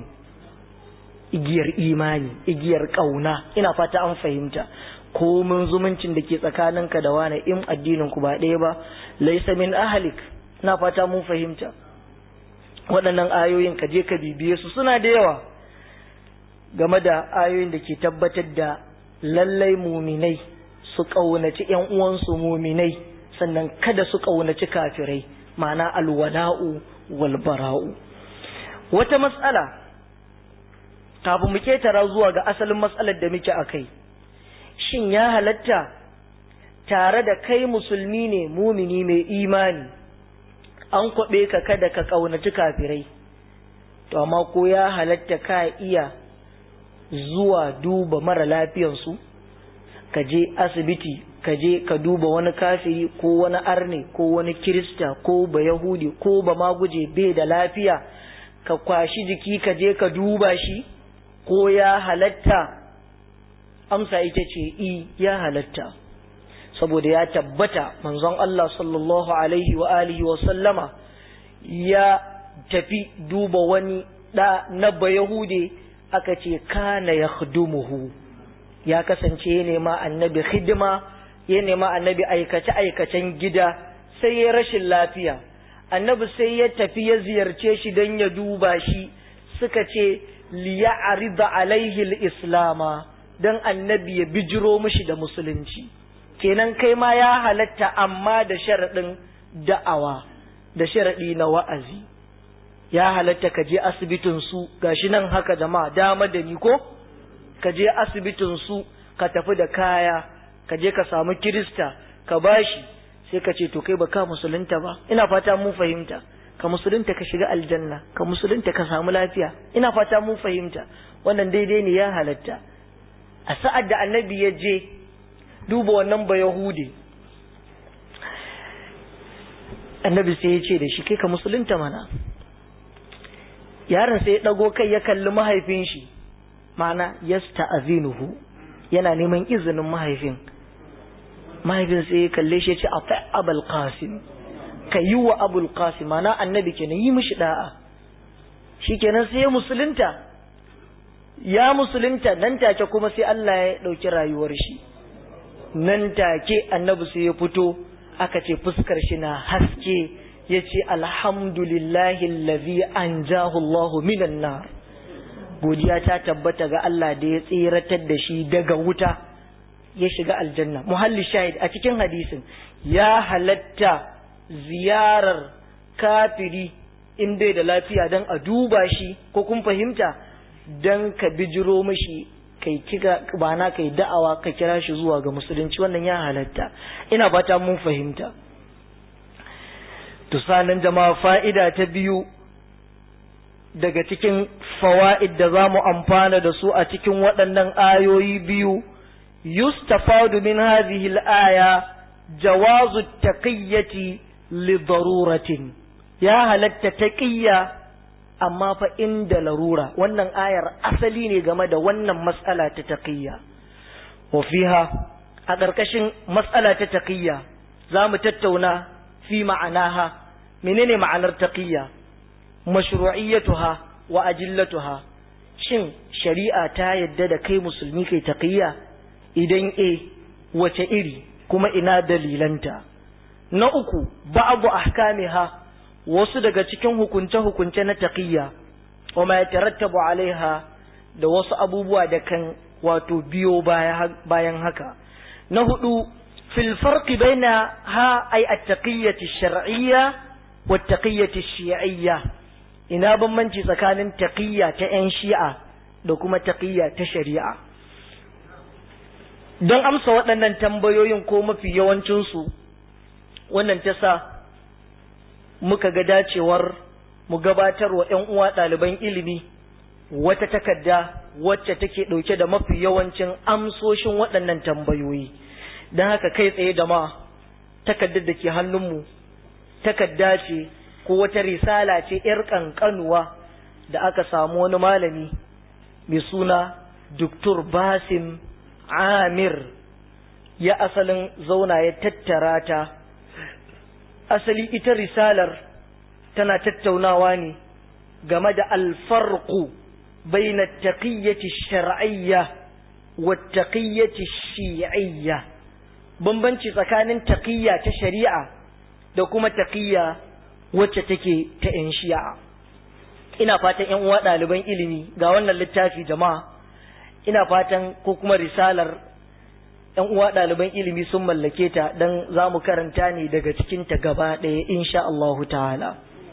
Igiyar imani, igiyar kauna. Ina fata an fahimta. Komin zumuncin da ke tsakaninka da wani, in addinin ku ba ɗaya ba, laysa min ahlik. Na fata mun fahimta. Waɗannan ayoyin ka je ka bibiye su, suna da yawa game da ayoyin da ke tabbatar da lallai muminai su ƙaunaci ƴan uwansu muminai, sannan kada su ƙaunaci kafirai, ma'ana alwana'u wal bara'u. Wata matsala kafin mu ketara zuwa ga asalin matsalar da muke akai, shin ya halatta tare da kai musulmi ne mumini mai imani an kwaɓe ka kada ka ƙaunaci kafirai, to amma ko ya halatta ka iya zuwa duba mara lafiyansu, ka je asibiti ka je ka duba wani kafiri ko wani arne ko wani kirista ko ba yahudi ko ba maguje bai da lafiya, ka kwashi jiki ka je ka duba shi, ko ya halatta? Amsa ita ce i, ya halatta, saboda ya tabbata manzon Allah sallallahu alaihi wa alihi wa sallama ya tafi duba wani da na bayahude, aka ce kana yakhdumuhu, ya kasance ya nema annabi hidima, ya nema annabi aikace aikacen gida, sai ya rashin lafiya, annabi sai ya tafi ya ziyarce shi don ya duba shi, suka ce liya'rida alaihi al-islama, dan annabi ya bijiro mishi da musulunci. Kenan kai ma ya halatta, amma da sharaɗin da'awa, da sharaɗi na wa'azi. Ya halatta ka je asibitin su, gashi nan haka jama'a dama da ni ko? Ka je asibitin su, ka tafi da kaya, ka je ka samu kirista, ka bashi, sai ka ce to kai baka musulunta ba. Ina fata mun fahimta. Ka musulunta ka shiga aljanna, ka musulunta ka samu lafiya. Ina fata mun fahimta. Wannan daidai ne, ya halatta. A sa'ad da annabi ya je duba wannan ba Yahudi, annabi sai ya ce da shi kai ka musulunta mana. Yaron sai ya ɗago kai ya kalli mahaifin shi, ma'ana yasta'zinuhu, yana neman izinin mahaifin. Mahaifin sai ya kalle shi ya ce ata abul qasim, ka yi wa abul qasim, ma'ana annabi kenan, yi mishi da'a. Shikenan sai ya musulunta, ya musulunta nan take kuma sai Allah ya ɗauki rayuwar shi. Nan take annabi sai ya fito, aka ce fuskar shi na haske, ya ce alhamdulillahi allazi anjahu Allahu minan nar. Godiya ta tabbata ga Allah da ya tsiratar da shi daga wuta ya shiga aljanna. Muhalli shahid a cikin hadisin, ya halatta ziyarar kafiri in bai da lafiya don a duba shi, ko kun fahimta, don ka bijiro mashi kai kika bana kai da'awa ka kira shi zuwa ga musulunci, wannan ya halatta. Ina fata mun fahimta. To sanan jama'a, fa'ida ta biyu daga cikin fawaid da zamu amfana da su a cikin waɗannan ayoyi biyu, yustafadu min hadhihi al-aya jawazu taqiyyati li daruratin. Ya halatta taqiyya amma fa inda larura. Wannan ayar asali ne game da wannan mas'ala ta taqiyya. Wa fiha, a ƙarƙashin mas'ala ta taqiyya zamu tattauna fi ma'anaha, menene ma'anar taqiyya, mashru'iyyatuha wa ajillatuha. Shin shari'a ta yadda da kai musulmi kai taqiyya? Idan eh, wace iri, kuma ina dalilanta? Na uku, ba'du ahkamiha, wasu daga cikin hukunce-hukunce na taqiyya, wa ma yatarattabu alaiha, da wasu abubuwa da kan wato biyo bayan haka. Na hudu, fil farqi baina ha ay at-taqiyyati ash-shar'iyya wa at-taqiyyati ash-shi'iyya. Ina bambanci tsakanin taqiyya ta 'yan Shi'a da kuma taqiyya ta shari'a? Don amsa waɗannan tambayoyin ko mafi yawancin su, wannan ta sa muka ga dacewar mu gabatar wa ‘yan uwa ɗaliban ilimi wata takarda wacce take ɗauke da mafi yawancin amsoshin waɗannan tambayoyi. Don haka kai tsaye da ma takardar da ke hannunmu takarda ce ko wata risala ce ‘yar ƙanƙanuwa da aka samu wani malami mai suna Doktor Basim Amir ya asalin zauna ya tattara ta. Asali ita risalar tana tattaunawa ne game da alfarqu baina taqiyyati shar'iyya wa taqiyyati shi'iyya, bambanci tsakanin taqiyya ta shari'a da kuma taqiyya wacce take ta yan shi'a. Ina fatan yan uwa ɗaliban ilimi ga wannan littafi jama'a, ina fatan ko kuma risalar ‘yan uwa ɗaliban ilimi sun mallake ta, don za mu karanta ne daga cikinta gaba ɗaya insha Allahu ta'ala.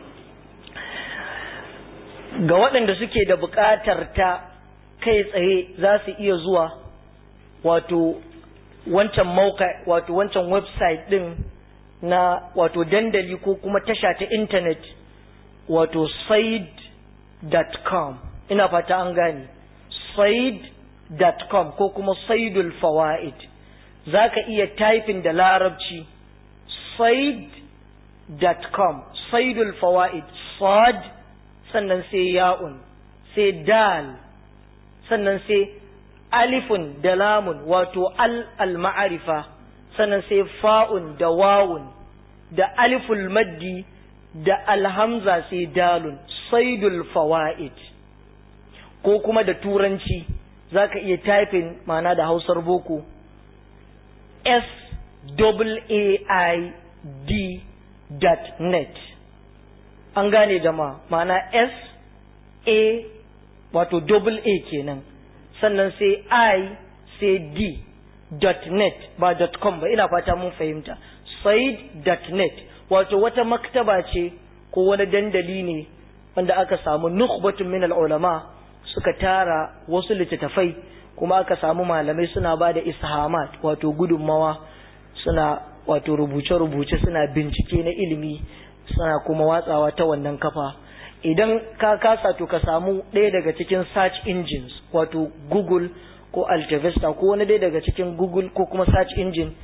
Ga waɗanda suke da buƙatar ta kai tsaye za su iya zuwa wato wancan mauka, wato wancan website ɗin na wato dandali ko kuma tasha ta intanet, wato said dot com. Ina fata an gane, said dot com ko kuma saidul fawaid. Za ka iya typing da larabci said dot com, saidul fawaid, sad sannan sai ya'un sai dal sannan sai alifun da lamun wato al al-ma'arifa, sannan sai fa'un da wawun da aliful maddi da alhamza sai dalun, saidul fawaid. Ko kuma da turanci za ka iya typing ma'ana da hausar boko S A I D dot net. An gane jama'a, ma'ana S A wato double A kenan, sannan sai I sai D dot net ba dot com ba, ina fata mun fahimta. Said dot net wato wata maktaba ce ko wani dandali ne wanda aka samu nukhbatun min al-ulama suka tara wasu littattafai, kuma aka samu malamai suna ba da ishamat wato gudunmawa, suna wato rubuce-rubuce, suna bincike na ilimi, suna kuma watsawa ta wannan kafa. Idan ka kasa to ka samu ɗaya daga cikin search engines wato Google ko Alta Vista ko wani ɗaya daga cikin Google ko kuma search engine,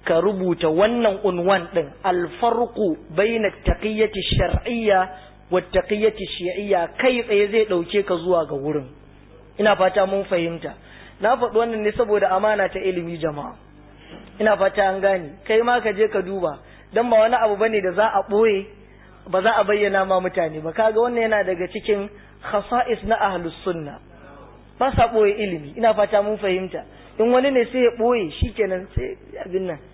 ka rubuta wannan unwan din alfarqu baina taqiyyati shar'iyya wa taqiyyati shi'iyya kai tsaye zai dauke ka zuwa ga wurin. Ina fata mun fahimta. Na faɗi wannan ne saboda amana ta ilimi jama'a. Ina fata an gane. Kai ma ka je ka duba dan ba wani abu bane da za a boye ba za a bayyana ma mutane ba. Kaga wannan yana daga cikin khasa'is na ahlus sunna. Ba sa boye ilimi. Ina fata mun fahimta. In wani ne sai ya boye shikenan sai abin nan.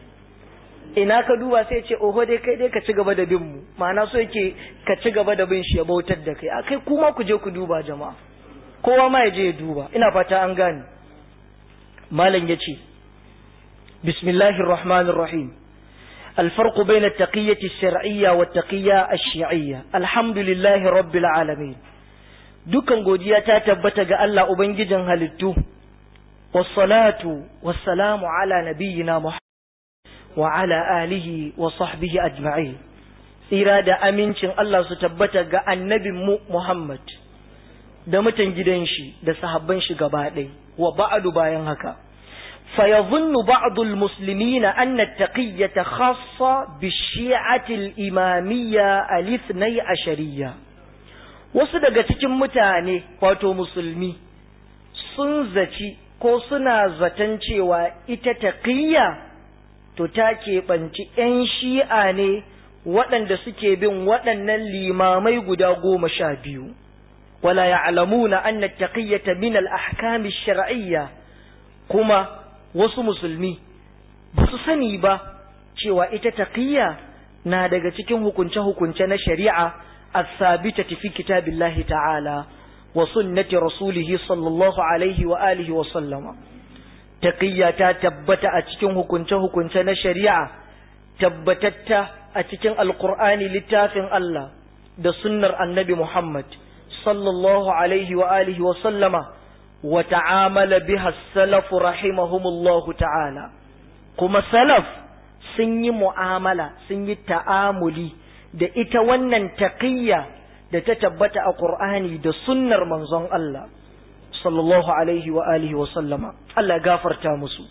Ina ka duba sai ce oho dai kai dai ka ci gaba da bin mu, ma'ana so yake ka ci gaba da bin shi ya bautar da kai. Akai kuma ku je ku duba jama'a, kowa ma ya je ya duba. Ina fata an gane. Malam yace bismillahir rahmanir rahim الفرق بين التقية الشرعية والتقية الشيعية الحمد لله رب العالمين dukan godiya ta tabbata ga Allah ubangijin halittu wassalatu wassalamu ala nabiyyina Muhammad wa ala alihi wa sahbihi ajma'in. Tsira da amincin Allah su tabbata ga annabin mu Muhammad da mutan gidan shi da sahabban shi gaba ɗaya. Wa ba'du bayan haka fa yadhunnu ba'dul muslimina anna at-taqiyyata khassa bi shi'ati al-imamiyya al-ithnay ashariyya. Wasu daga cikin mutane wato musulmi sun zaci ko suna zaton cewa ita taqiyya to ta keɓanci ‘yan shi'a ne waɗanda suke bin waɗannan limamai guda goma sha biyu, wala ya'lamuna anna taqiyyata min al-ahkam ash-shar'iyya, kuma wasu musulmi ba su sani ba cewa ita taqiyya na daga cikin hukunce-hukunce na shari'a as-sabitati fi kitabillahi ta'ala wa sunnati rasulih sallallahu alaihi wa alihi wa sallama. Taqiyya ta tabbata a cikin hukunce-hukunce na shari'a, tabbatatta a cikin alkur'ani littafin Allah da sunnar annabi Muhammad sallallahu alaihi wa alihi wa sallama wa ta'amala biha salafu rahimahumullahu ta'ala. Kuma salaf sun yi mu'amala, sun yi ta'amuli da ita wannan taqiyya da ta tabbata a Qur'ani da sunnar manzon Allah sallallahu alaihi wa alihi wa sallama. Allah gafarta musu.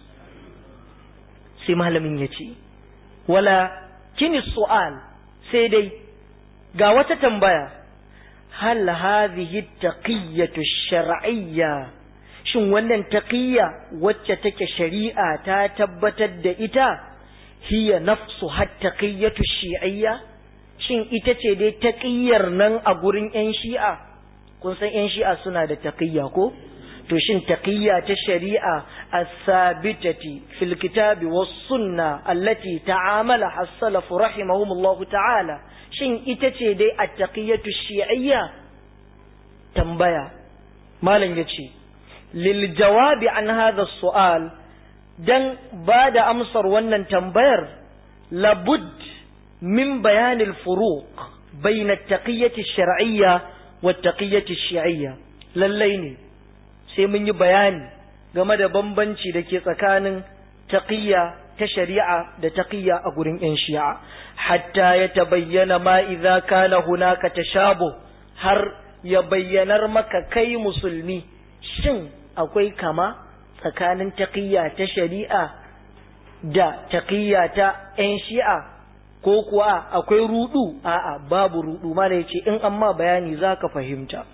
Sai malamin ya ce wala kini su'al, sai dai ga wata tambaya, hal hadhihi taqiyyatu shar'iyya, shin wannan taqiyya wacce take shari'a ta tabbatar da ita hiya nafsu hat taqiyyatu shi'iyya, shin ita ce dai taqiyyar nan a gurin yan shi'a? Kun san yan shi'a suna da taqiyya ko? To shin taqiyya ta shari'a as-sabitati fil kitabi was sunna allati ta'amala as-salaf rahimahumullah ta'ala, shin ita ce dai at-taqiyatu shi'iyya? Tambaya. Malam yace lil jawabi an hadha as-su'al, dan bada amsar wannan tambayar labud min bayan al-furuq bayna at-taqiyyati ash-shar'iyya wat-taqiyyati ash-shi'iyya. Lallai ne sai mun yi bayani game da bambanci da ke tsakanin taqiyya ta shari'a da taqiyya a gurin yan shi'a, hatta ya tabayyana ma idza kana hunaka tashabuh, har ya bayyanar maka kai musulmi shin akwai kama tsakanin taqiyya ta shari'a da taqiyya ta yan shi'a ko kuwa akwai rudu? A'a, babu rudu. Mala yace in amma bayani zaka fahimta.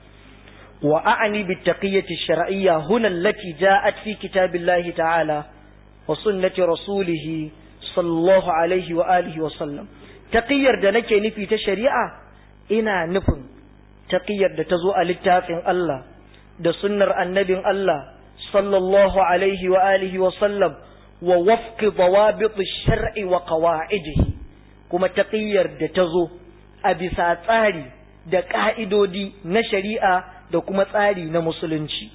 وأعني بالتقية الشرعية هنا التي جاءت في كتاب الله تعالى وسنة رسوله صلى الله عليه وآله وسلم. تقير دنك نفي تشريعة إنا نفن تقير دتزوء للتافن الله da sunnar annabin Allah sallallahu alaihi wa alihi wa sallam wa wafqi dawabit ash-shar'i wa qawa'idihi, kuma taqiyar da tazo a bisa tsari da ka'idodi na shari'a da kuma tsari na musulunci.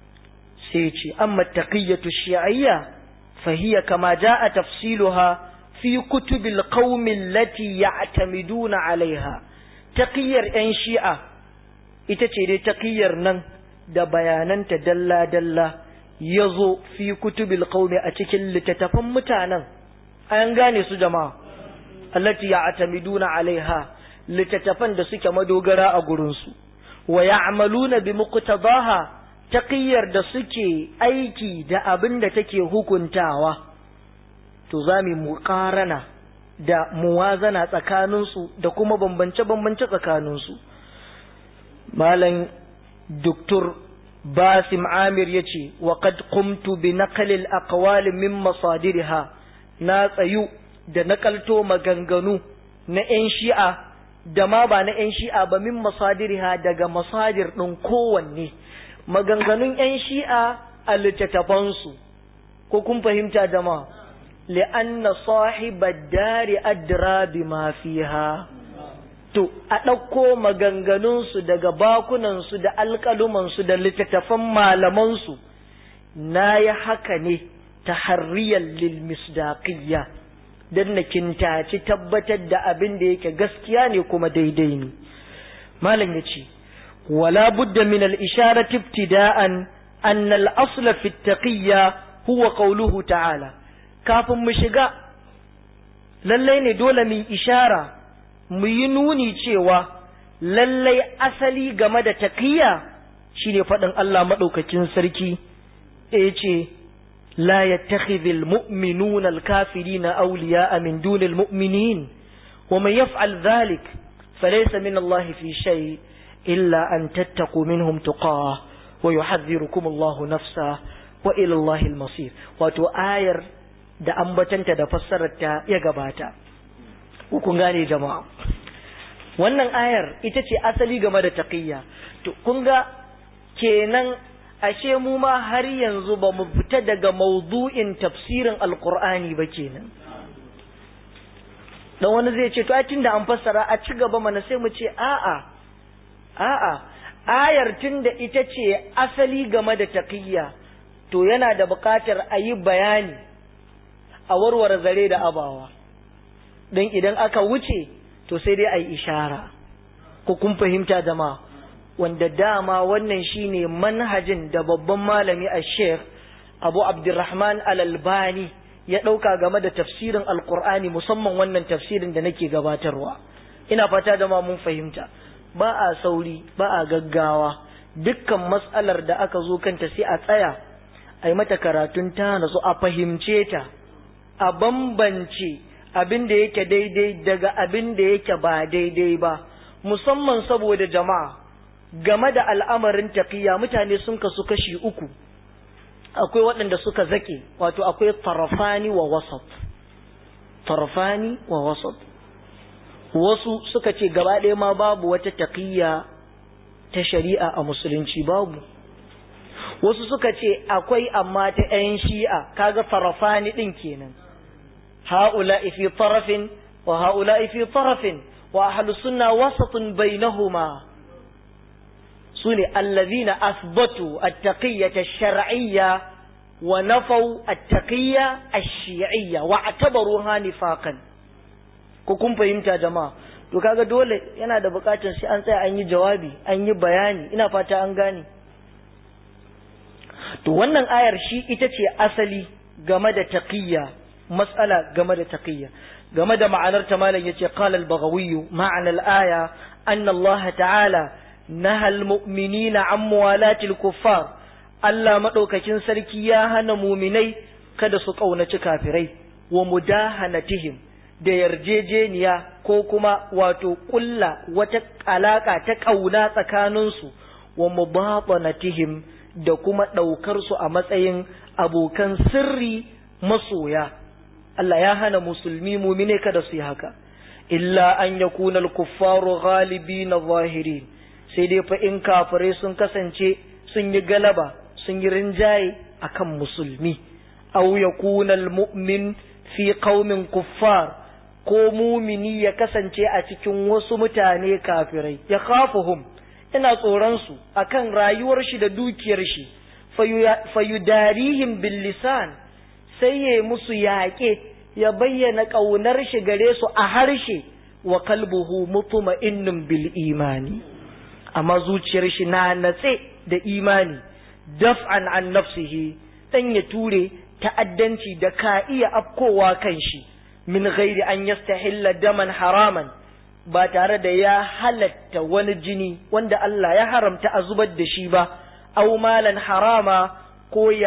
Sai ce amma taqiyatu shi'iyya fa hiya kama jaa tafsiluha fi kutubil qaumi allati ya'tamiduna 'alayha. Taqiyar yan shi'a ita ce dai taqiyar nan da bayananta dalla dalla yazo fi kutubil qaumi a cikin littattafan mutanen. An gane su jama'a, allati ya'tamiduna 'alayha, littattafan da suke madogara a gurin su. Wa ya'maluna bi muqtadaha, taqiyar da suke aiki da abin da take hukuntawa. to za mu muqarana da muwazana tsakaninsu da kuma bambance-bambance tsakaninsu. Malam Doktor Basim Amir ya ce, wa qad qumtu bi naqlil aqwali min masadiriha, na tsayu da nakalto maganganu na ‘yan shi'a da ma ba na ‘yan shi'a ba min masadiriha daga masadir ɗin kowanne, maganganun ‘yan shi'a a littattafansu, ko kun fahimta jama'a, li'anna sahibar dari adra bima fiha. To, a ɗauko maganganunsu daga bakunansu da alƙalumansu da littattafan malamansu, na yi haka ne ta harriyar lilmisdaƙiyya, don na kintaci tabbatar da abin da yake gaskiya ne kuma daidai ne. Malam ya ce, wala budda min al-isharati ibtida'an an al-asla fi at-taqiyya huwa qawluhu ta'ala. Kafin mu shiga, lallai ne dole mu ishara mu yi nuni cewa lallai asali game da taqiyya shine faɗin Allah maɗaukakin sarki da ya ce la yattakhidhul mu'minuna al-kafirina awliya'a min dunil mu'minin wa man yaf'al dhalik falaysa min Allah fi shay illa an tattaqu minhum tuqah wa yuhadhdhirukum Allah nafsa wa ila Allah al-masir. Wato ayar da ambatanta da fassararta ya gabata. Kun gane jama'a, wannan ayar ita ce asali game da taqiyya. To kun ga kenan ashe mu ma har yanzu ba mu fita daga mawdu'in tafsirin alqur'ani ba kenan. Dan wani zai ce to a tunda an fassara a ci gaba mana, sai mu ce a'a a'a ayar tunda ita ce asali game da taqiyya, to yana da buƙatar a yi bayani a warware zare da abawa. Dan idan aka wuce to sai dai a yi ishara. Ko kun fahimta jama'a, wanda dama wannan shine manhajin da babban malami a Sheikh Abu Abdurrahman Al-Albani ya ɗauka game da tafsirin Alƙur'ani, musamman wannan tafsirin da nake gabatarwa. Ina fata jama'a mun fahimta. Ba a sauri, ba a gaggawa. Dukkan mas'alar da aka zo kanta sai a tsaya a yi mata karatun ta nasu, a fahimce ta, a bambance abin da yake daidai daga abin da yake ba daidai ba, musamman saboda jama'a game da al'amarin taqiyya mutane sun kasu kashi uku. Akwai waɗanda suka zake, wato akwai tarafani wa wasat, tarafani wa wasat. Wasu suka ce gaba ɗaya ma babu wata taqiyya ta shari'a a musulunci, babu. Wasu suka ce akwai amma ta ‘yan shi'a, kaga tarafani ɗin kenan. هؤلاء في طرف وهؤلاء في طرف وأهل السنة وسط بينهما، سنة الذين أثبتوا التقية الشرعية ونفوا التقية الشيعية واعتبروها نفاقا. كوكم فهمت يا جماعة؟ to kaga dole yana da bukatar sai an tsaya an yi jawabi, an yi bayani. Ina fata an gane. To wannan ayar shi ita ce asali game da taqiyya, mas'ala game da taqiyya. Game da ma'anar ta malam yace qala al-Baghawi ma'ana al-aya anna Allah ta'ala naha al-mu'minina an muwalati al-kuffar. Allah madaukakin sarki ya hana mu'minai kada su kaunaci kafirai, wa mudahanatihim, da yarjejeniya ko kuma wato kulla wata alaka ta kauna tsakaninsu, wa mubatanatihim, da kuma daukar su a matsayin abokan sirri masoya. Allah ya hana musulmi mumine kada su yi haka, illa an yakuna al-kuffaru ghalibina zahirin, sai dai fa in kafirai sun kasance sun yi galaba, sun yi rinjaye akan musulmi. Aw yakuna al-mu'min fi qaumin kuffar, ko mumini ya kasance a cikin wasu mutane kafirai, ya khafuhum, ina tsoron su akan rayuwar shi da dukiyar shi, fayudarihim bil lisan, sai ya musu yaƙe, ya bayyana ƙaunar shi gare su a harshe, wa kalbuhu mutma'innun bil imani, amma zuciyar shi na natse da imani, daf'an an nafsihi, dan ya ture ta'addanci da ka iya afkowa kan shi, min ghairi an yastahilla daman haraman, ba tare da ya halatta wani jini wanda Allah ya haramta a zubar da shi ba, aw malan harama, ko ya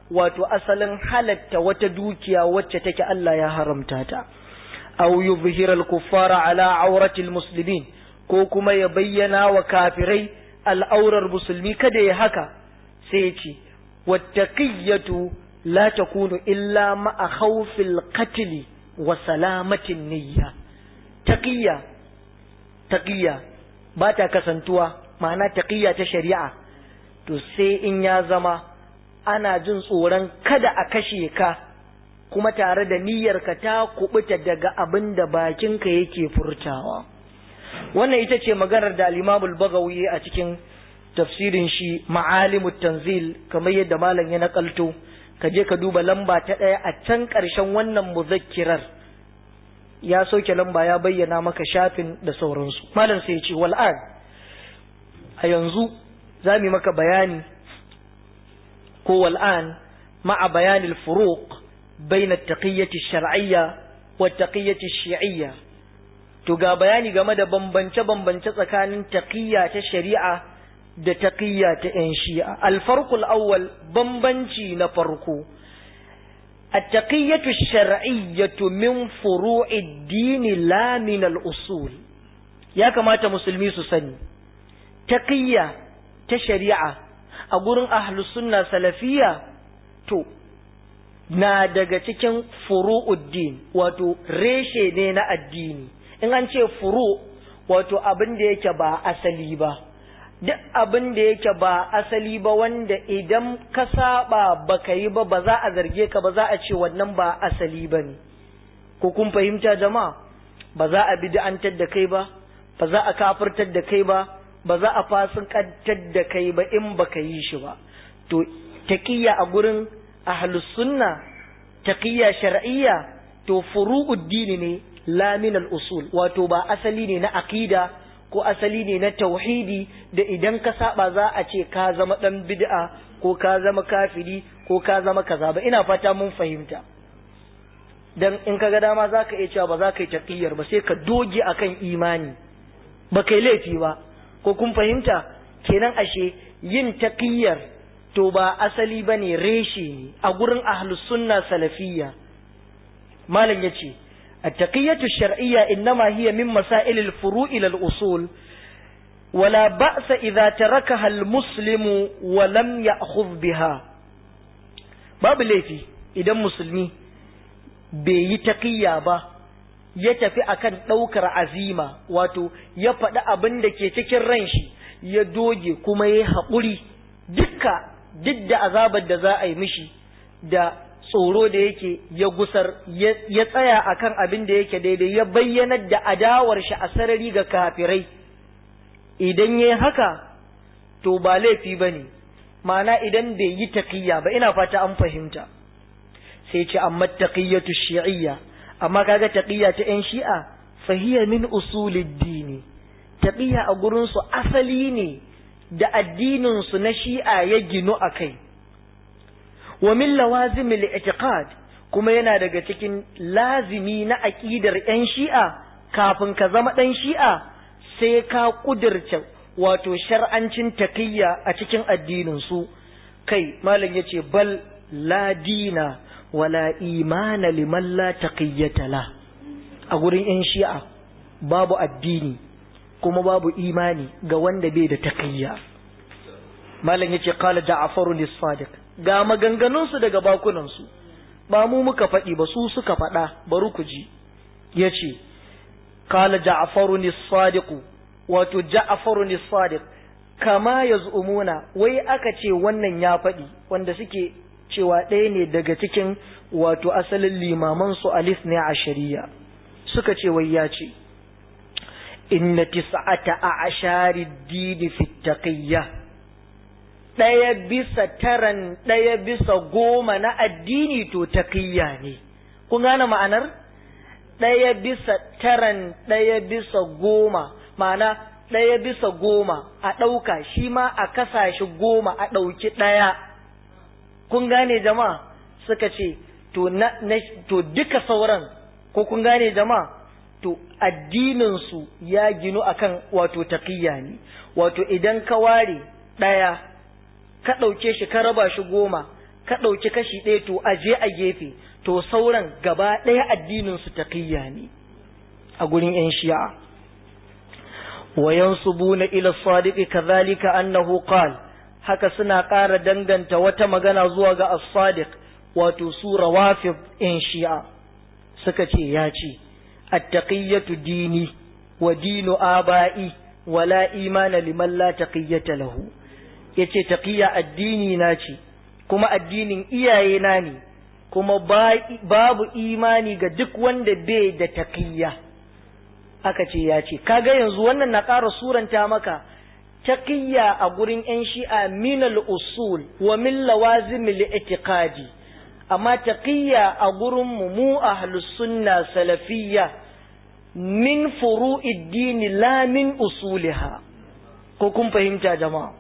wato asalin halatta wata dukiya wacce take Allah ya haramta ta aw yuzhira al-kuffara ala awrati al-muslimin ko kuma ya bayyana wa kafirai al'aurar musulmi kada ya haka sai ya ce wattaqiyatu la takunu illa ma'a khawfil qatl wa salamatin niyya taqiyya taqiyya ba ta kasantuwa ma'ana taqiyya ta shari'a to sai in ya zama ana jin tsoron kada a kashe ka kuma tare da niyyarka ta kubuta daga abin da bakinka yake furtawa wannan ita ce maganar da al-Imam al-Baghawi a cikin tafsirin shi Ma'alimut Tanzil kamar yadda malam ya nakalto ka je ka duba lamba ta ɗaya a can ƙarshen wannan muzakkirar ya sauke lamba ya bayyana maka shafin da sauransu malam sai ya ce wal'an a yanzu za mu maka bayani ko wal'an ma'a bayanil furuq bayna at-taqiyyati ash-shar'iyya wa at-taqiyyati ash-shi'iyya to ga bayani game da bambance bambance tsakanin taqiyya ta shari'a da taqiyya ta yan shi'a al-farq al-awwal bambanci na farko at-taqiyyatu ash-shar'iyyatu min furu'i ad-din la min al-usul ya kamata musulmi su sani taqiyya ta shari'a a gurin ahlus sunna salafiyya to na daga cikin furu'uddin wato reshe ne na addini in an ce furu wato abin da yake ba asali ba duk abin da yake ba asali ba wanda idan ka saba baka yi ba ba za a zarge ka ba za a ce wannan ba asali ba ne ko kun fahimta jama'a ba za a bid'antar da kai ba ba za a kafirtar da kai ba ba za a fasikantar da kai ba in baka yi shi ba to taqiyya a gurin ahlus sunna taqiyya shar'iyya to furu'uddin ne la min al-usul wato ba asali ne na aqida ko asali ne na tauhidi da idan ka saba za a ce ka zama dan bid'a ko ka zama kafiri ko ka zama kaza ba ina fata mun fahimta dan in kaga dama zaka iya cewa ba za ka yi taqiyyar ba sai ka doge akan imani ba kai laifi ba ko kun fahimta kenan ashe yin taqiyyar to ba asali bane reshe ne a gurin ahlus sunna salafiyya malam yace at-taqiyyatu ash-shar'iyya inma hiya min masail al-furu' ila al-usul wala ba'sa idha tarakaha al-muslimu wa lam ya'khudh biha babu laifi idan musulmi bai yi taqiyya ba ya tafi akan daukar azima wato ya faɗi abin da ke cikin ran shi ya doge kuma ya haƙuri dukka duk da azabar da za a yi mishi da tsoro da yake ya gusar ya tsaya akan abin da yake daidai ya bayyanar da adawar shi a sarari ga kafirai idan yayi haka to ba laifi bane ma'ana idan bai yi taqiyya ba ina fata an fahimta sai ce amma taqiyatu shi'iyya amma kaga taqiyya ta yan shi'a fa hiya min usulid dini taqiyya a gurin su asali ne da addinin su na shi'a ya ginu akai wa min lawazim al-i'tiqad kuma yana daga cikin lazimi na aqidar yan shi'a kafin ka zama dan shi'a sai ka kudirce wato shar'ancin taqiyya a cikin addinin su kai malam yace bal la dina wala imana liman la taqiyyata la a gurin yan shi'a babu addini kuma babu imani ga wanda bai da taqiyya malam yace qala ja'faru lis-sadiq ga maganganun su daga bakunan su ba mu muka faɗi ba su suka faɗa bari ku ji yace qala ja'faru lis-sadiq wato ja'faru lis-sadiq kama yaz'umuna wai aka ce wannan ya faɗi wanda suke cewa ɗaya ne daga cikin wato asalin limaman su alif ne a shari'a suka ce wai ya ce inna tis'ata a'shari ad-din fi taqiyya ɗaya bisa taran ɗaya bisa goma na addini to taqiyya ne kun gane ma'anar ɗaya bisa taran ɗaya bisa goma ma'ana ɗaya bisa goma a ɗauka shi ma a kasa shi goma a ɗauki ɗaya kun gane jama'a suka ce to na, na to duka sauran ko kun gane jama'a to addinin su ya ginu akan wato taqiyya ne wato idan ka ware daya ka dauke shi ka raba shi goma ka ɗauki kashi ɗaya to aje a gefe, to sauran gaba ɗaya addinin su taqiyya ne a gurin yan shi'a. wa yansubuna ila as-sadiq kadhalika annahu qala, haka suna ƙara danganta wata magana zuwa ga as-sadiq, wato su rawafid in shi'a suka ce ya ce at-taqiyyatu dini wa dinu aba'i wa la imana liman la taqiyyata lahu. yace taqiyya addini na ce kuma addinin iyaye na ne, kuma babu imani ga duk wanda bai da taqiyya. aka ce ya ce, kaga yanzu wannan na ƙara suranta maka taqiyya a gurin yan shi'a min al-usul wa min lawazim al-i'tiqadi, amma taqiyya a gurin mu mu ahlus sunna salafiyya min furu'id din la min usuliha. ko kun fahimta jama'a?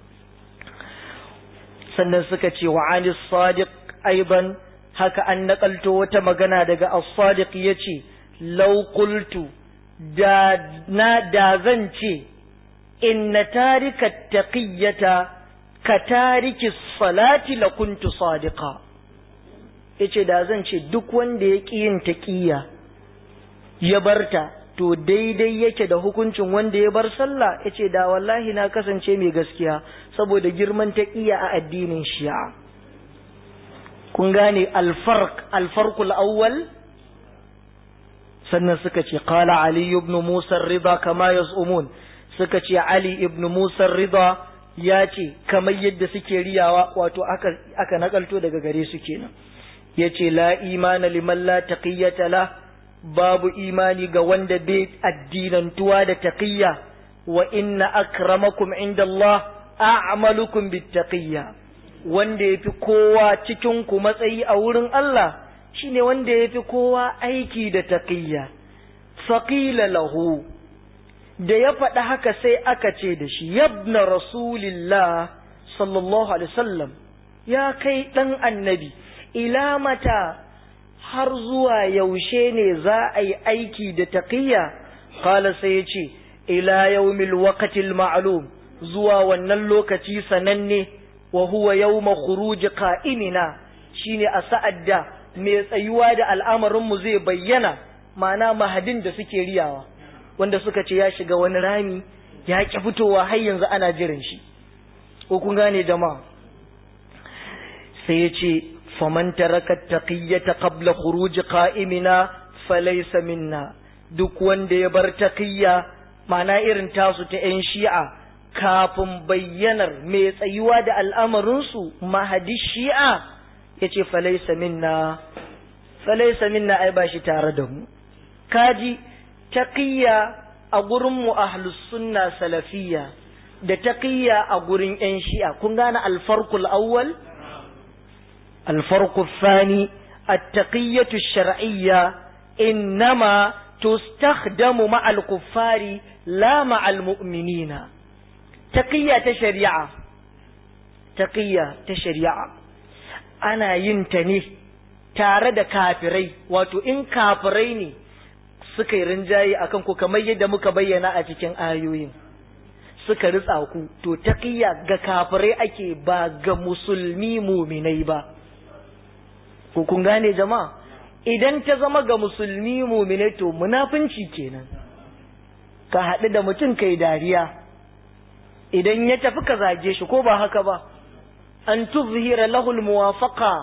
sannan suka ce wa anis sadiq aiban, haka an nakalto wata magana daga as-sadiq yace law qultu da na da zan ce inna tarika taqiyyata ka tariki salati la kuntu sadiqa. yace da zan ce duk wanda ya ƙi yin taqiyya ya barta to daidai yake da hukuncin wanda ya bar sallah. yace da wallahi na kasance mai gaskiya saboda girman taqiyya a addinin shi'a. kun gane al-farq al-farqul awwal. sannan suka ce qala ali ibn musa ar-ridha kama yaz'umun, suka ce ali ibn musa ar-ridha ya ce kamar yadda suke riyawa, wato aka aka nakalto daga gare su kenan. yace la imana liman la taqiyata la, babu imani ga wanda bai addinantuwa da taqiyya. wa inna akramakum indallah a'malukum bittaqiyya, wanda yafi kowa cikin ku matsayi a wurin Allah shine wanda yafi kowa aiki da taqiyya. faqila lahu, da ya faɗa haka sai aka ce da shi yabna rasulillah sallallahu alaihi wasallam, ya kai dan annabi, ila mata, har zuwa yaushe ne za a yi aiki da taqiyya? qala sai yace ila yawmil waqtil ma'lum, zuwa wannan lokaci sananne. wa huwa yawma khuruj qa'imina, shine a sa'ad da mai tsayuwa da al'amarin mu zai bayyana, ma'ana mahadin da suke riyawa, wanda suka ce ya shiga wani rami ya ki fitowa har yanzu ana jiran shi. ko kun gane jama'a? sai yace faman taraka taqiyyata qabla khuruj qa'imina falaysa minna, duk wanda ya bar taqiyya, ma'ana irin tasu ta yan shi'a, kafin bayyanar mai tsayuwa da al'amarinsu mahadi shi'a, yace falaysa minna, falaysa minna, ai ba shi tare da mu. kaji taqiyya a gurin mu ahlus sunna salafiyya da taqiyya a gurin yan shi'a. kun gane al-farqul awwal. الفرق الثاني التقية الشرعية إنما تستخدم مع الكفار لا مع المؤمنين. تقية شريعة، تقية شريعة أنا ينتني تارد كافري، واتو إن كافريني suka yi rinjaye akan ku kamar yadda muka bayyana a cikin ayoyin, suka ritsa ku, to taqiyya ga kafirai ake, ba ga musulmi muminai ba. ko kun gane jama'a? idan ta zama ga musulmi mu'mine to munafinci kenan, ka haɗu da mutum kai dariya, idan ya tafi ka zage shi, ko ba haka ba? an tuzhira lahu almuwafaqa,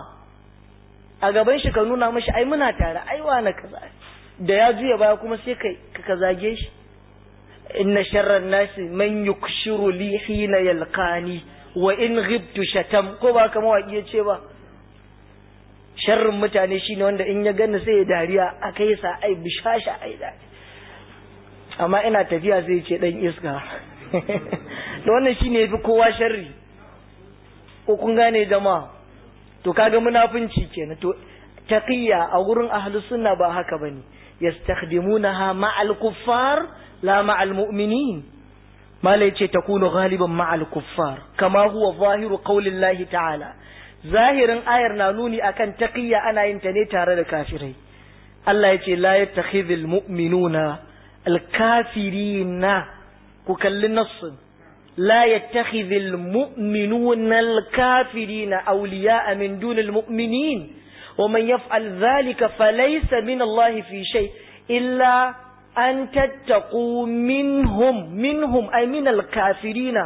a gaban shi ka nuna mashi ai muna tare, ai wani kaza, da ya juya baya kuma sai kai ka zage shi. inna sharran nasi man yukshiru li hina yalqani wa in ghibtu shatam, ko ba kama waƙi ya ce ba? sharrin mutane shine wanda in ya ganni sai ya dariya, a kai sa ai bishasha ai da, amma ina tafiya sai ya ce dan iska. to wannan shine yafi kowa sharri. ko kun gane jama'a? to kaga munafinci kenan. to taqiyya a gurin ahlus sunna ba haka bane, yastakhdimunaha ma'al kuffar la ma'al mu'minin. mala yace takunu ghaliban ma'al kuffar kama huwa zahiru qaulillahi ta'ala, zahirin ayar na nuni akan taqiyya ana yin ta ne tare da kafirai. Allah yace la yattakhidhul mu'minuna al-kafirina, ku kalli nassin, la yattakhidhul mu'minuna al-kafirina awliya'a min dunil mu'minin wa man yaf'al dhalika falaysa min Allah fi shay illa an tattaqu minhum minhum ay min al-kafirina.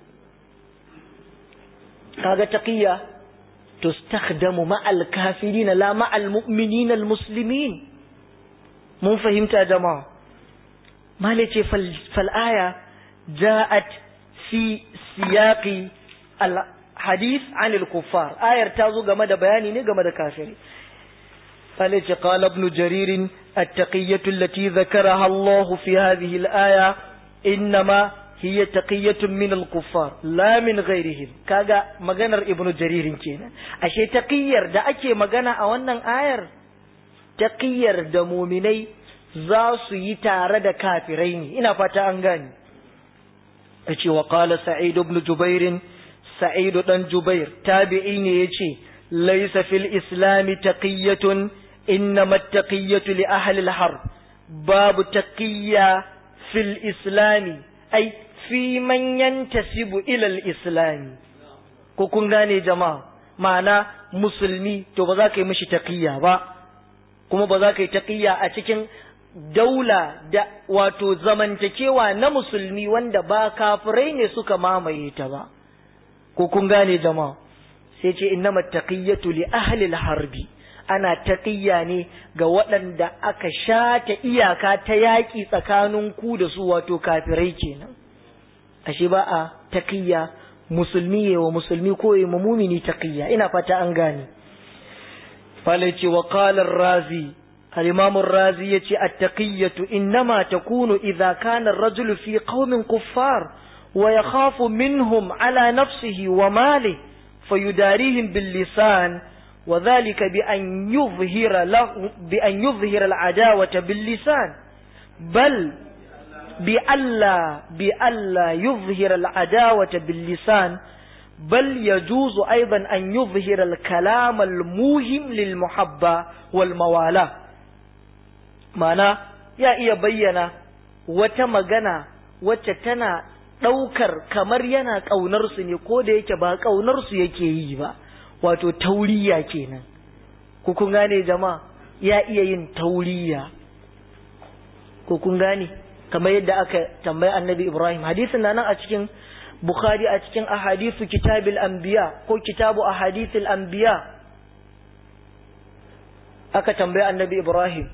kaga taqiyya tustakhdamu ma'al kafirina la ma'al mu'minina al-muslimin. mun fahimta jama'a. malace fal aya ja'at fi siyaqi al-hadith 'an al-kuffar. ayar ta zo game da bayani ne game da kafiri. malace qala ibn jarir at-taqiyyatu allati dhakaraha Allah fi hadhihi al-aya inma hiya taqiyyatun min al-kuffar la min ghayrihim. kaga maganar ibn jarir kenan. ashe taqiyyar da ake magana a wannan ayar taqiyyar da mu'minai za su yi tare da kafirai ne. ina fata an gani. yace wa qala sa'id ibn jubair, sa'id dan jubair tabi'i ne yace laysa fil islam taqiyyatun innama at-taqiyyatu li ahli al-harb. babu taqiyya fil islam ay fi man yantasibu ila al-islam. ko kun gane jama'a? ma'ana musulmi to ba za ka yi mishi taqiyya ba, kuma ba za ka yi taqiyya a cikin daula da wato zamantakewa na musulmi wanda ba kafirai ne suka mamaye ta ba. ko kun gane jama'a? sai ce innamat taqiyatu li ahli al-harbi. ana taqiyya ne ga waɗanda aka shata iyaka ta yaƙi tsakanin ku da su, wato kafirai kenan. ashe ba a taqiyya musulmi wa musulmi ko ya mumini taqiyya. ina fata an gane. falace wa qala ar-razi, الإمام الرازي يتي التقية إنما تكون إذا كان الرجل في قوم كفار ويخاف منهم على نفسه وماله فيداريهم باللسان وذلك بأن يظهر له بأن يظهر العداوة باللسان بل بألا بألا يظهر العداوة باللسان بل يجوز أيضا أن يظهر الكلام الموهم للمحبة والموالاة. mana ya iya bayyana wata magana wacce tana ɗaukar kamar yana ƙaunarsu ne, ko da yake ba ƙaunarsu yake yi ba, wato tauriya kenan. ko kun gane jama'a? ya iya yin tauriya. ko kun gane? kamar yadda aka tambayi annabi Ibrahim, hadisin nan a cikin Bukhari a cikin ahadithu kitabil anbiya ko kitabu ahadithil anbiya, aka tambayi annabi Ibrahim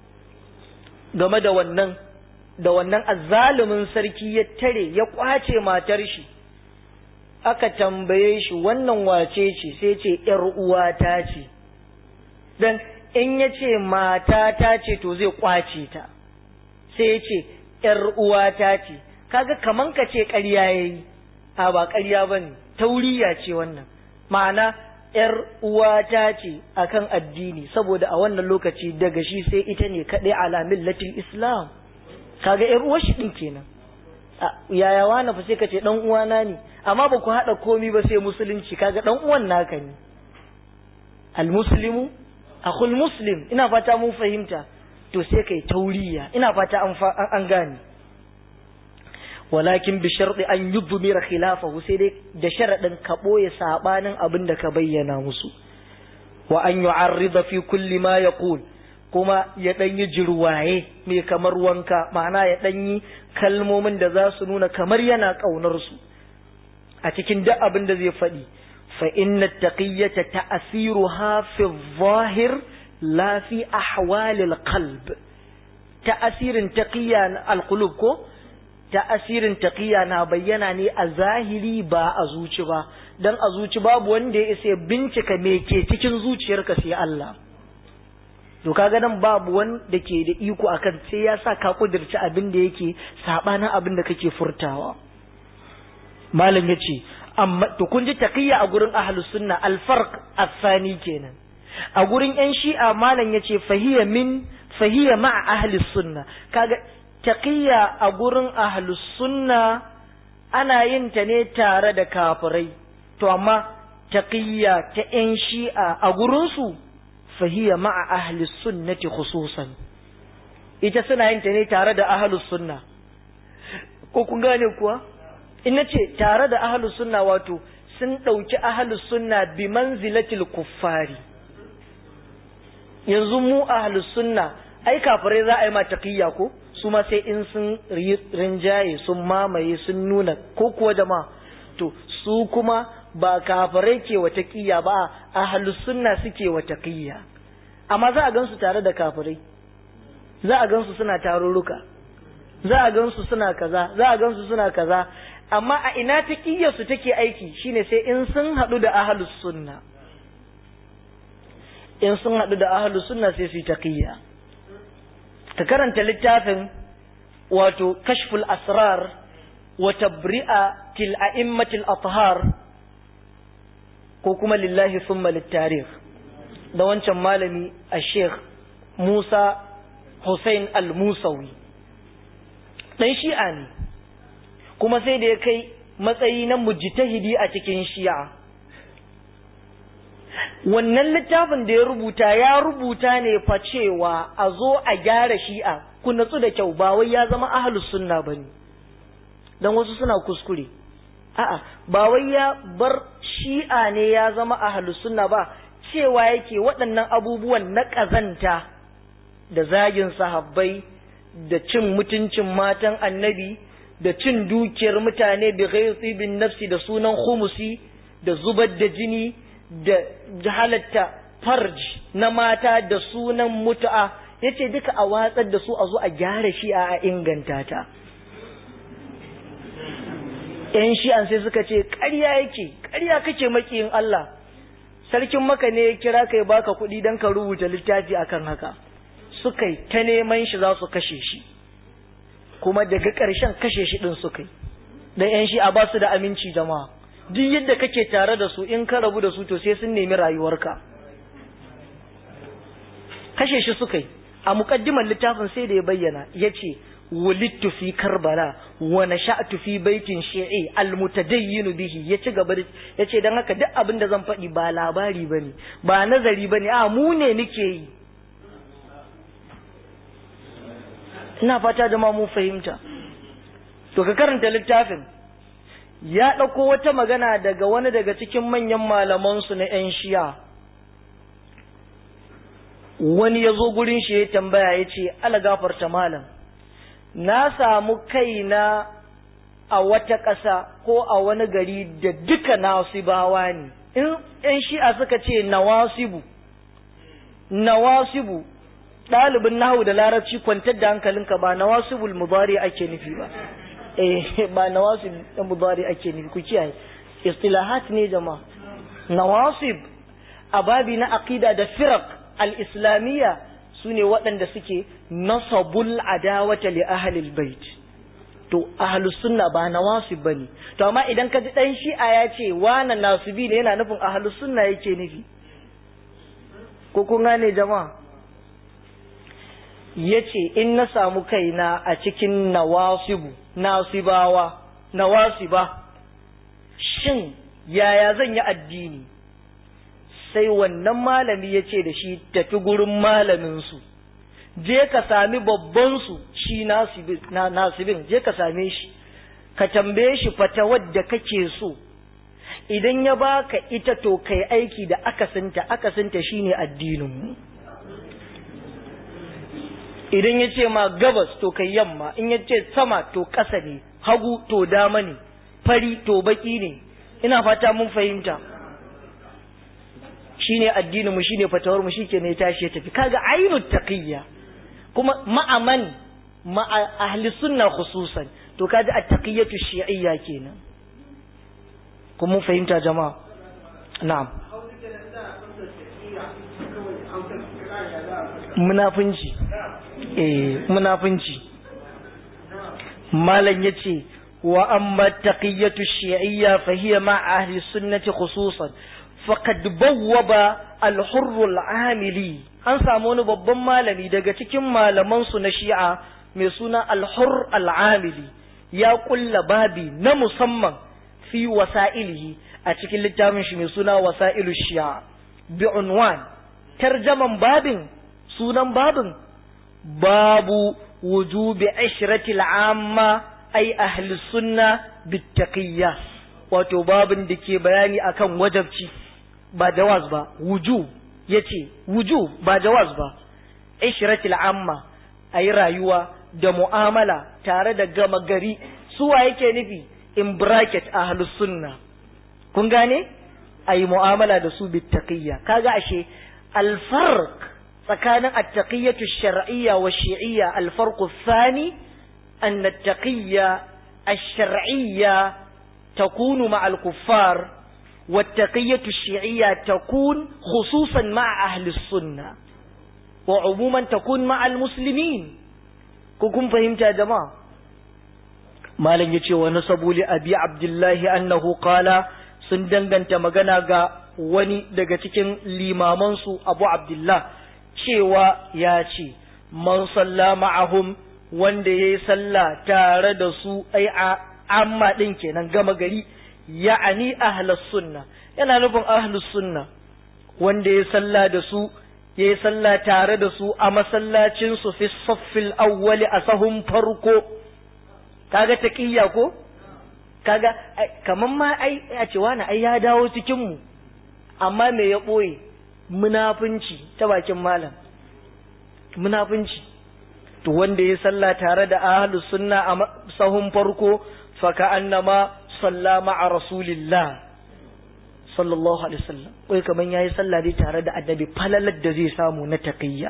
game da wannan da wannan azzalumin sarki ya tare ya kwace matar shi. aka tambaye shi wannan wace ce, sai ce yar uwata ce. dan in yace mata ta ce to zai kwace ta, sai ya ce yar uwata ce. kaga kaman ka ce ƙarya yayi, a ba ƙarya bane, tauriya ce wannan. ma'ana ‘yar uwata ce akan addini, saboda a wannan lokaci daga shi sai ita ne kaɗai ala millatil Islam. kaga ‘yar uwar shi ɗin kenan. yaya wani fa sai ka ce ɗan uwana ne, amma ba ku haɗa komi ba sai musulunci, kaga ɗan uwan naka ne. al-muslimu akhul muslim. ina fata mun fahimta. to sai kai tauriya. ina fata an gane. walakin bi sharɗi an yudmira khilafahu, sai dai da sharadin ka boye sabanin abin da ka bayyana musu. wa an yu'arrida fi kulli ma yaqul, kuma ya dan yi jirwaye mai kamar wanka, ma'ana ya dan yi kalmomin da za su nuna kamar yana kaunar su a cikin duk abin da zai faɗi. fa inna taqiyyata ta'asiruha fi adh-dhahir la fi ahwalil qalb. ta'asirin taqiyya al-qulub ko ta'asirin taqiya na bayyana ne a zahiri ba a zuci ba, dan a zuci babu wanda ya isa bincika me ke cikin zuciyarka sai Allah. to kaga nan babu wanda ke da iko akan sai ya sa ka kudirci abin da yake sabanin abin da kake furtawa. malam yace amma to kun ji taqiya a gurin ahlus sunna, al-farq athani kenan. a gurin yan shi'a malam yace fahiya min fahiya ma'a ahli sunna. kaga taqiyya a gurin ahlus sunna ana yin ta ne tare da kafirai, to amma taqiyya ta yan shi'a a gurin su fahiya ma'a ahli sunnati khususan, ita suna yin ta ne tare da ahlus sunna. ko kun gane kuwa? in nace tare da ahlus sunna wato sun dauki ahlus sunna bi manzilatil kuffari. Yanzu mu ahlus sunna ai kafirai za a yi ma taqiyya ko su ma sai in sun rinjaye sun mamaye sun nuna ko kuwa jama'a to su kuma ba kafirai ke wa taqiyya ba ahlus sunna suke wa taqiyya. Amma za a gansu tare da kafirai, za a gansu suna tarurruka, za a gansu suna kaza, za a gansu suna kaza, amma a ina taqiyyarsu take aiki shine sai in sun haɗu da ahlus sunna. In sun haɗu da ahlus sunna sai su yi taqiyya. Ka karanta littafin wato kashful asrar wa tabri'atil a'immatil athhar ko kuma lillahi thumma littarikh da wancan malami a Sheikh Musa Hussein al-Musawi dan shi'a ne kuma sai da ya kai matsayi na mujtahidi a cikin shi'a. Wannan littafin da ya rubuta ya rubuta ne fa cewa a zo a gyara shi'a, ku natsu da kyau, ba wai ya zama ahlus sunna bane dan wasu suna kuskure. A'a, ba wai ya bar shi'a ne ya zama ahlus sunna ba, cewa yake waɗannan abubuwan na ƙazanta da zagin sahabbai da cin mutuncin matan annabi da cin dukiyar mutane bi ghairi bin nafsi da sunan khumusi da zubar da jini da halatta farj na mata da sunan mutu'a, yace duka a watsar da su a zo a gyara shi'a a inganta ta. Yan shi'an sai suka ce ƙarya yake, ƙarya kake makiyin Allah, sarkin maka ne ya kira ka ya baka kuɗi don ka rubuta littafi akan haka. Suka yi ta neman shi za su kashe shi, kuma daga ƙarshen kashe shi ɗin suka yi. Dan yan shi'a ba su da aminci jama'a, duk yadda kake tare da su in ka rabu da su to sai sun nemi rayuwarka. Kashe shi suka yi. A muƙaddimar littafin sai da ya bayyana ya ce wulittu fi karbala wa nasha'tu fi baitin shi'i almutadayyin bihi, ya ci gaba ya ce dan haka duk abin da zan faɗi ba labari bane ba nazari bane a mu ne nake yi. Ina fata jama'a mu fahimta. To ka karanta littafin, ya ɗauko wata magana daga wani daga cikin manyan malamansu na 'yan shi'a. Wani ya zo gurin shi ya tambaya ya ce, ala gafarta malam, na samu kaina a wata ƙasa ko a wani gari da duka nasibawa ne. In 'yan shi'a suka ce nawasibu, nawasibu, ɗalibin nahu da larabci kwantar da hankalinka ba nawasibul mudari ake nufi ba. eh ba nawasib da mudari ake nufi, ku kiyaye istilahat ne jama'a. Nawasib a babi na aqida da firaq al-islamiyya sune waɗanda suke nasabul adawata li ahli al-bait. To ahlus sunna ba nawasib bane. To amma idan ka ji dan shi'a ya ce wannan nasibi ne yana nufin ahlus sunna yake nufi, ko kun gane jama'a? Yace in na samu kaina a cikin nawasibu, nasibawa, nawasiba, shin yaya zan yi addini? Sai wannan malami ya ce da shi tafi gurin malaminsu, je ka sami babbansu shi nasibin, je ka same shi, ka tambaye shi fata wadda kake so, idan ya baka ita to kai aiki da akasinta, akasinta shine addininmu. Idan ya ce ma gabas to kai yamma, in ya ce sama to ƙasa ne, hagu to dama ne, fari to baki ne. Ina fata mun fahimta. Shine addininmu, shine fatawarmu, shike ne tashi ya tafi. Kaga ainut taqiyya. Kuma ma'aman ma'a ahli sunna khususan. To kaga at-taqiyyatu shi'iyya kenan. Kuma mun fahimta jama'a. Na'am. Munafinci. eh munafinci. Malam yace wa amma taqiyatu shi'iyya fa hiya ma ahli sunnati khususan faqad bawwaba al-hurr al-amili. An samu wani babban malami daga cikin malaman su na shi'a mai suna al-hurr al-amili, ya kulla babi na musamman fi wasa'ilihi a cikin littafin shi mai suna wasailu shi'a bi unwan, tarjaman babin, sunan babin babu wujubi ishratil amma ai ahli sunna bittaqiyya, wato babin da ke bayani akan wajabci ba jawaz ba, wujub yace wujub ba jawaz ba, ishratil amma ayi rayuwa da mu'amala tare da gama gari, suwa yake nufi in bracket ahlus sunna, kun gane ayi mu'amala da su bittaqiyya. kaga ashe alfarq tsakanin at-taqiyyatu ash-shar'iyya wa shi'iyya, alfarq ath-thani anna at-taqiyya ash-shar'iyya takunu ma'a al-kuffar wa at-taqiyyatu ash-shi'iyya takun khususan ma'a ahli as-sunnah wa 'umuman takun ma'a al-muslimin. ko kun fahimta jama'a? malam yace wa nasabu li abi abdullahi annahu qala, sun danganta magana ga wani daga cikin limamansu abu abdullah cewa ya ce man salla ma'ahum, wanda ya yi salla tare da su, ai a amma ɗin kenan gama gari, ya'ani ahlus sunna, yana nufin ahlus sunna, wanda ya salla da su ya yi salla tare da su a masallacinsu fi saffil awwali a sahun farko. kaga taqiyya ko kaga kaman ma ai a ce wani ai ya dawo cikin mu, amma me ya boye? munafunci ta bakin malam, munafunci. to wanda ya salla tare da ahlus sunna a sahun farko fa ka annama salla ma'a rasulillah sallallahu alaihi wasallam, kai kaman yayi salla dai tare da annabi, falalar da zai samu na taqiyya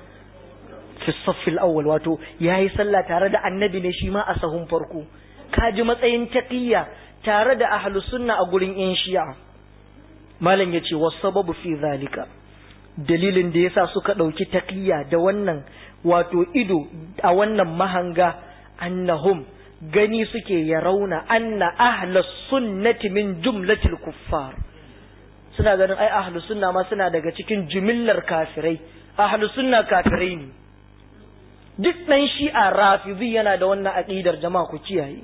fi saffil awwal, wato yayi salla tare da annabi ne shi ma a sahun farko. kaji matsayin taqiyya tare da ahlus sunna a gurin yan shi'a. malam yace wasababu fi zalika, dalilin da yasa suka dauki taqiyya da wannan wato ido a wannan mahanga, annahum gani suke ya rauna anna ahlus sunnati min jumlatil kuffar, suna ganin ai ahlus sunna ma suna daga cikin jumillar kafirai, ahlus sunna kafirai ne. duk dan shi'a rafizi yana da wannan aqidar, jama'a ku kiyaye.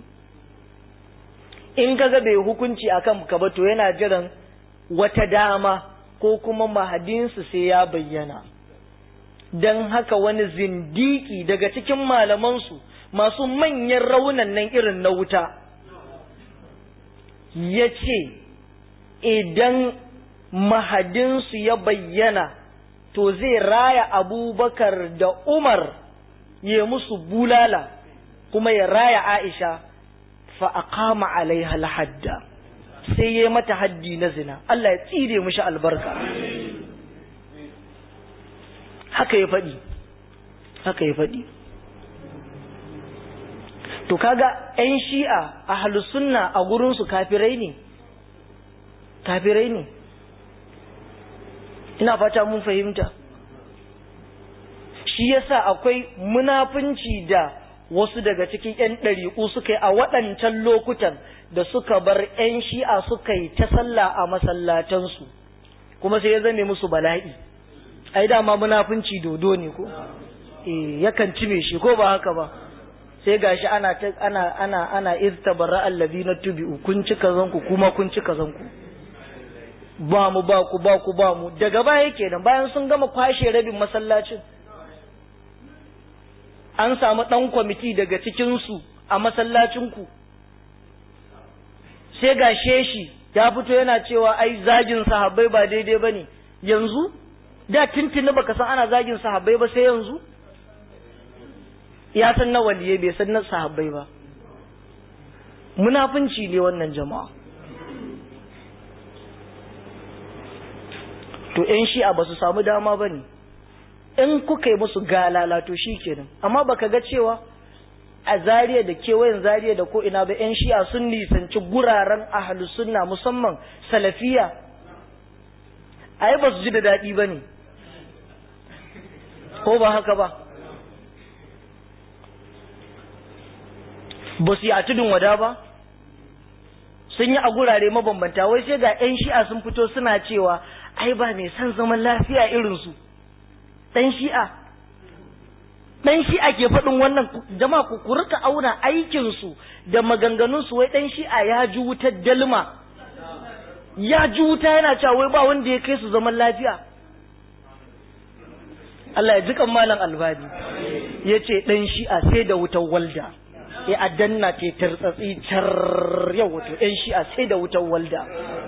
in kaga bai hukunci akan ka ba to yana jiran wata dama ko kuma mahadinsu sai ya bayyana. dan haka wani zindiki daga cikin malamansu masu manyan raunan nan irin na wuta ya ce idan mahadinsu ya bayyana to zai raya Abubakar da Umar ya musu bulala, kuma ya raya Aisha fa aqama alaiha al-hadda, sai yayi mata haddi na zina. Allah ya tsire mishi albarka. haka ya faɗi haka ya faɗi to kaga ƴan shi'a ahlus sunna a gurin su kafirai ne, kafirai ne. ina fata mun fahimta. shi yasa akwai munafunci da wasu daga cikin ƴan ɗariƙu suka yi a waɗancan lokutan da suka bar ƴan shi'a suka yi ta sallah a masallatansu, kuma sai ya zame musu bala'i. ai dama munafunci dodo ne ko eh yakan cime shi ko ba haka ba, sai gashi ana ta, ana ana ana iztabara alladhina tubi'u, kun ci kazanku kuma kun ci kazanku, ba mu ba ku ba ku ba mu. daga baya kenan bayan sun gama kwashe rabin masallacin, an samu dan kwamiti daga cikin su a masallacin ku, sai gashe shi ya fito yana cewa ai zagin sahabbai ba daidai bane. yanzu da tintini baka san ana zagin sahabbai ba sai yanzu? ya san na waliyai bai san na sahabbai ba. munafunci ne wannan jama'a. to ƴan shi'a ba su samu dama ba ne, in kuka yi musu galala to shi kenan. amma baka ga cewa a Zariya da kewayen Zariya da ko ina ba ƴan shi'a sun nisanci guraren ahlus sunna, musamman salafiya? ai ba su ji da daɗi ba ne, ko ba haka ba? ba su yi a tudun wada ba, sun yi a gurare mabambanta. wai sai ga ƴan shi'a sun fito suna cewa ai ba mai son zaman lafiya irinsu. ɗan shi'a ɗan shi'a ke faɗin wannan. jama'a ku ku rika auna aikinsu da maganganunsu. wai ɗan shi'a ya ji wutar dalma, ya ji wuta, yana cewa wai ba wanda ya kai su zaman lafiya. Allah ya ji kan malam Albani ya ce ɗan shi'a sai da wutar walda. ya adanna ce tartsatsi tar yau wato ɗan shi'a sai da wutar walda.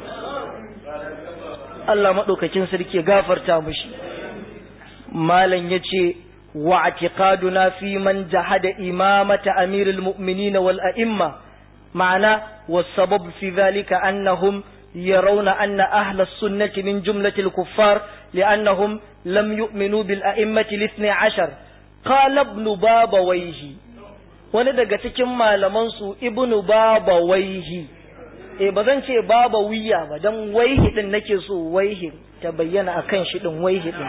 Allah maɗaukakin sarki ya gafarta mushi. Malam ya ce wa atiqaduna fi man jahada imamata amirul mu'minin wal a'imma ma'ana was sabab fi dhalika annahum yarawna anna ahla as-sunnati min jumlati al-kuffar li'annahum lam yu'minu bil a'immati al-ithnay ashar. Qala ibn babawayhi, wani daga cikin malaman su ibn babawayhi, eh bazan ce babawiya ba dan waihi din nake so waihi ta bayyana akan shi din waihi din.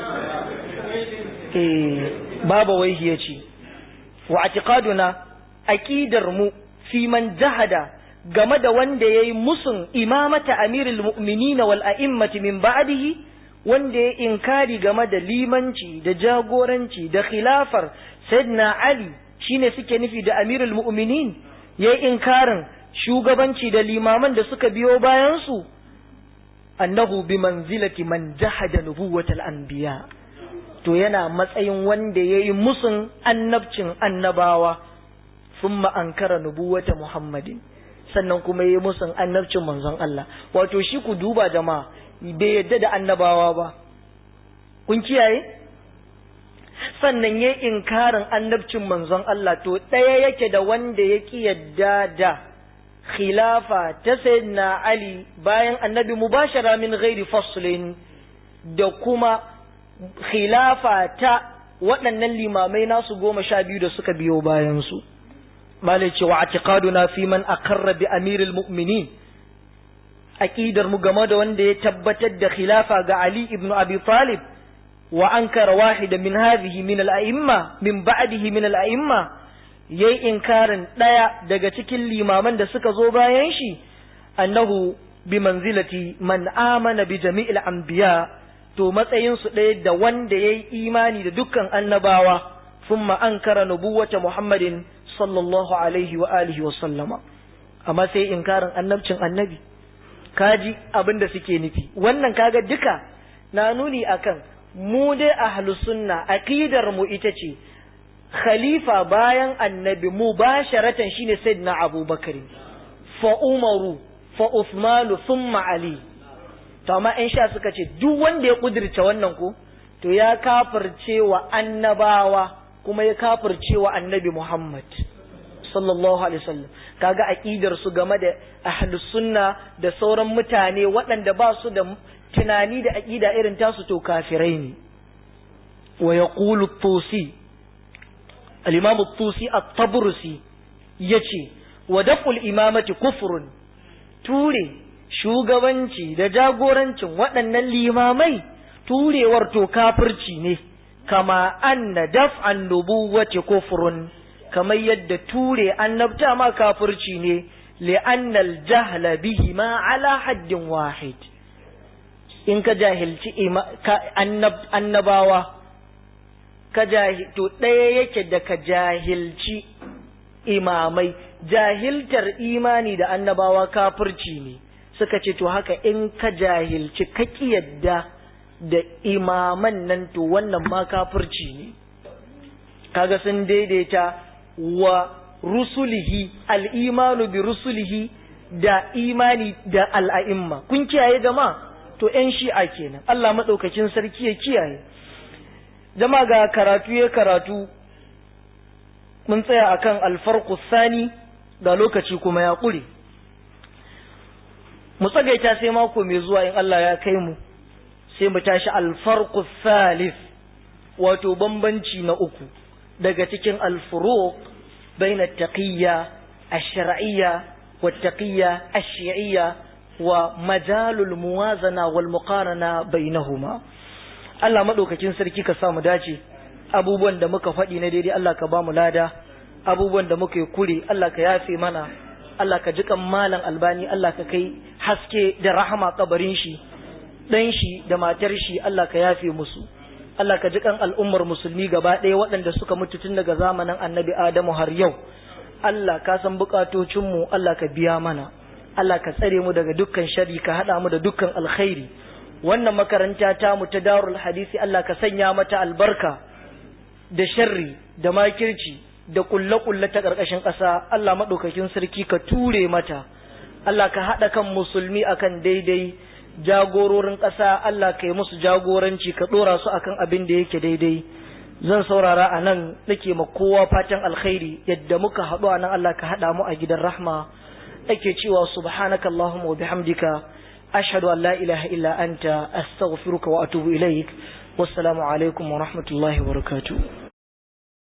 eh babawayhi yace wa i'tiqaduna aqidar mu fi man jahada game da wanda yayi musun imamata amirul mu'minin wal a'immati min ba'dihi, wanda ya inkari game da limanci da jagoranci da khilafar sayyidina Ali shine suke nufi da amirul mu'minin, yayi inkarin shugabanci da limaman da suka biyo bayan su, annahu bi manzilati man jahada nubuwatal anbiya, to yana matsayin wanda yayi musun annabcin annabawa, thumma ankara nubuwata muhammadin, sannan kuma yayi musun annabcin manzon Allah. Wato shi ku duba jama'a, bai yadda da annabawa ba, kun kiyaye, sannan yayi inkarin annabcin manzon Allah, to ɗaya yake da wanda yake yadda da khilafa ta sayyidina Ali bayan annabi mubashara min ghairi faslin, da kuma khilafa ta waɗannan limamai nasu goma sha biyu da suka biyo bayan su. Malai ce wa atiqaduna fi man aqarra bi amiril mu'minin, aqidar mu game da wanda ya tabbatar da khilafa ga Ali ibn Abi Talib wa ankara wahida min hadhihi min al-a'imma min ba'dihi min al-a'imma, yayi inkarin daya daga cikin limaman da suka zo bayan shi, annahu bi manzilati man amana bi jami'il anbiya, to matsayin su ɗaya da wanda yayi imani da dukkan annabawa, thumma ankara nubuwata Muhammadin sallallahu alaihi wa alihi wa sallama, amma sai inkarin annabcin annabi. Kaji abin da suke nufi. Wannan kaga duka na nuni akan mu dai ahlus sunna aqidar mu ita ce khalifa bayan annabi mubasharatan shine sayyidina Abubakar, fa Umaru, fa Uthman, thumma Ali. To amma in sha suka ce duk wanda ya kudirce wannan ko to ya kafirce wa annabawa kuma ya kafirce wa annabi Muhammad sallallahu alaihi wasallam. Kaga aqidar su game da ahlus sunna da sauran mutane waɗanda ba su da tunani da aqida irin tasu to kafirai ne. Wa yaqulu at-Tusi, al-Imam at-Tusi at-Tabrusi yace wa daful imamati kufrun, ture shugabanci da jagorancin waɗannan limamai turewar to kafirci ne, kama anna daf'an nubuwati kufrun, kamar yadda ture annabta ma kafirci ne, li'annal jahla bihi ma ala haddin wahid. In ka jahilci annabawa ka jahil to ɗaya yake da ka jahilci imamai. Jahiltar imani da annabawa kafirci ne, suka ce to haka in ka jahilci ka yadda da imaman nan to wannan ma kafirci ne. Kaga sun daidaita wa rusulihi, al'imanu bi rusulihi da imani da al'a'imma. Kun kiyaye jama'a? To ‘yan shi'a kenan, Allah maɗaukakin sarki ya kiyaye. Jama'a ga karatu ya karatu, mun tsaya akan alfarku sani ga lokaci kuma ya ƙure. Mu tsagaita sai mako mai zuwa in Allah ya kai mu, sai mu tashi alfarku salif, wato bambanci na uku daga cikin alfuruq baina taqiyya ash-shar'iyya wa taqiyya ash-shi'iyya wa majalul muwazana wal muqarana bainahuma. Allah madaukakin sarki ka sa mu dace, abubuwan da muka faɗi na daidai Allah ka ba mu lada, abubuwan da muka yi kure Allah ka yafe mana, Allah ka jikan malam Albani, Allah ka kai haske da rahama kabarin shi, dan shi da matar shi Allah ka yafe musu, Allah ka jikan al'ummar musulmi gaba ɗaya waɗanda suka mutu tun daga zamanin annabi Adamu har yau. Allah ka san bukatocinmu, Allah ka biya mana, Allah ka tsare mu daga dukkan sharri, ka haɗa mu da dukkan alkhairi. Wannan makaranta ta mu ta Darul Hadisi Allah ka sanya mata albarka da sharri da makirci da kulle-kulle ta ƙarƙashin ƙasa Allah maɗaukakin sarki ka ture mata Allah ka haɗa kan musulmi akan daidai jagororin ƙasa Allah ka yi musu jagoranci ka ɗora su akan abin da yake daidai zan saurara a nan nake ma kowa fatan alkhairi yadda muka haɗu a nan Allah ka haɗa mu a gidan rahma ake cewa subhanaka Allahumma wa bihamdika ashhadu an la ilaha illa anta astaghfiruka wa atubu ilaik wassalamu alaikum wa rahmatullahi wa barakatuh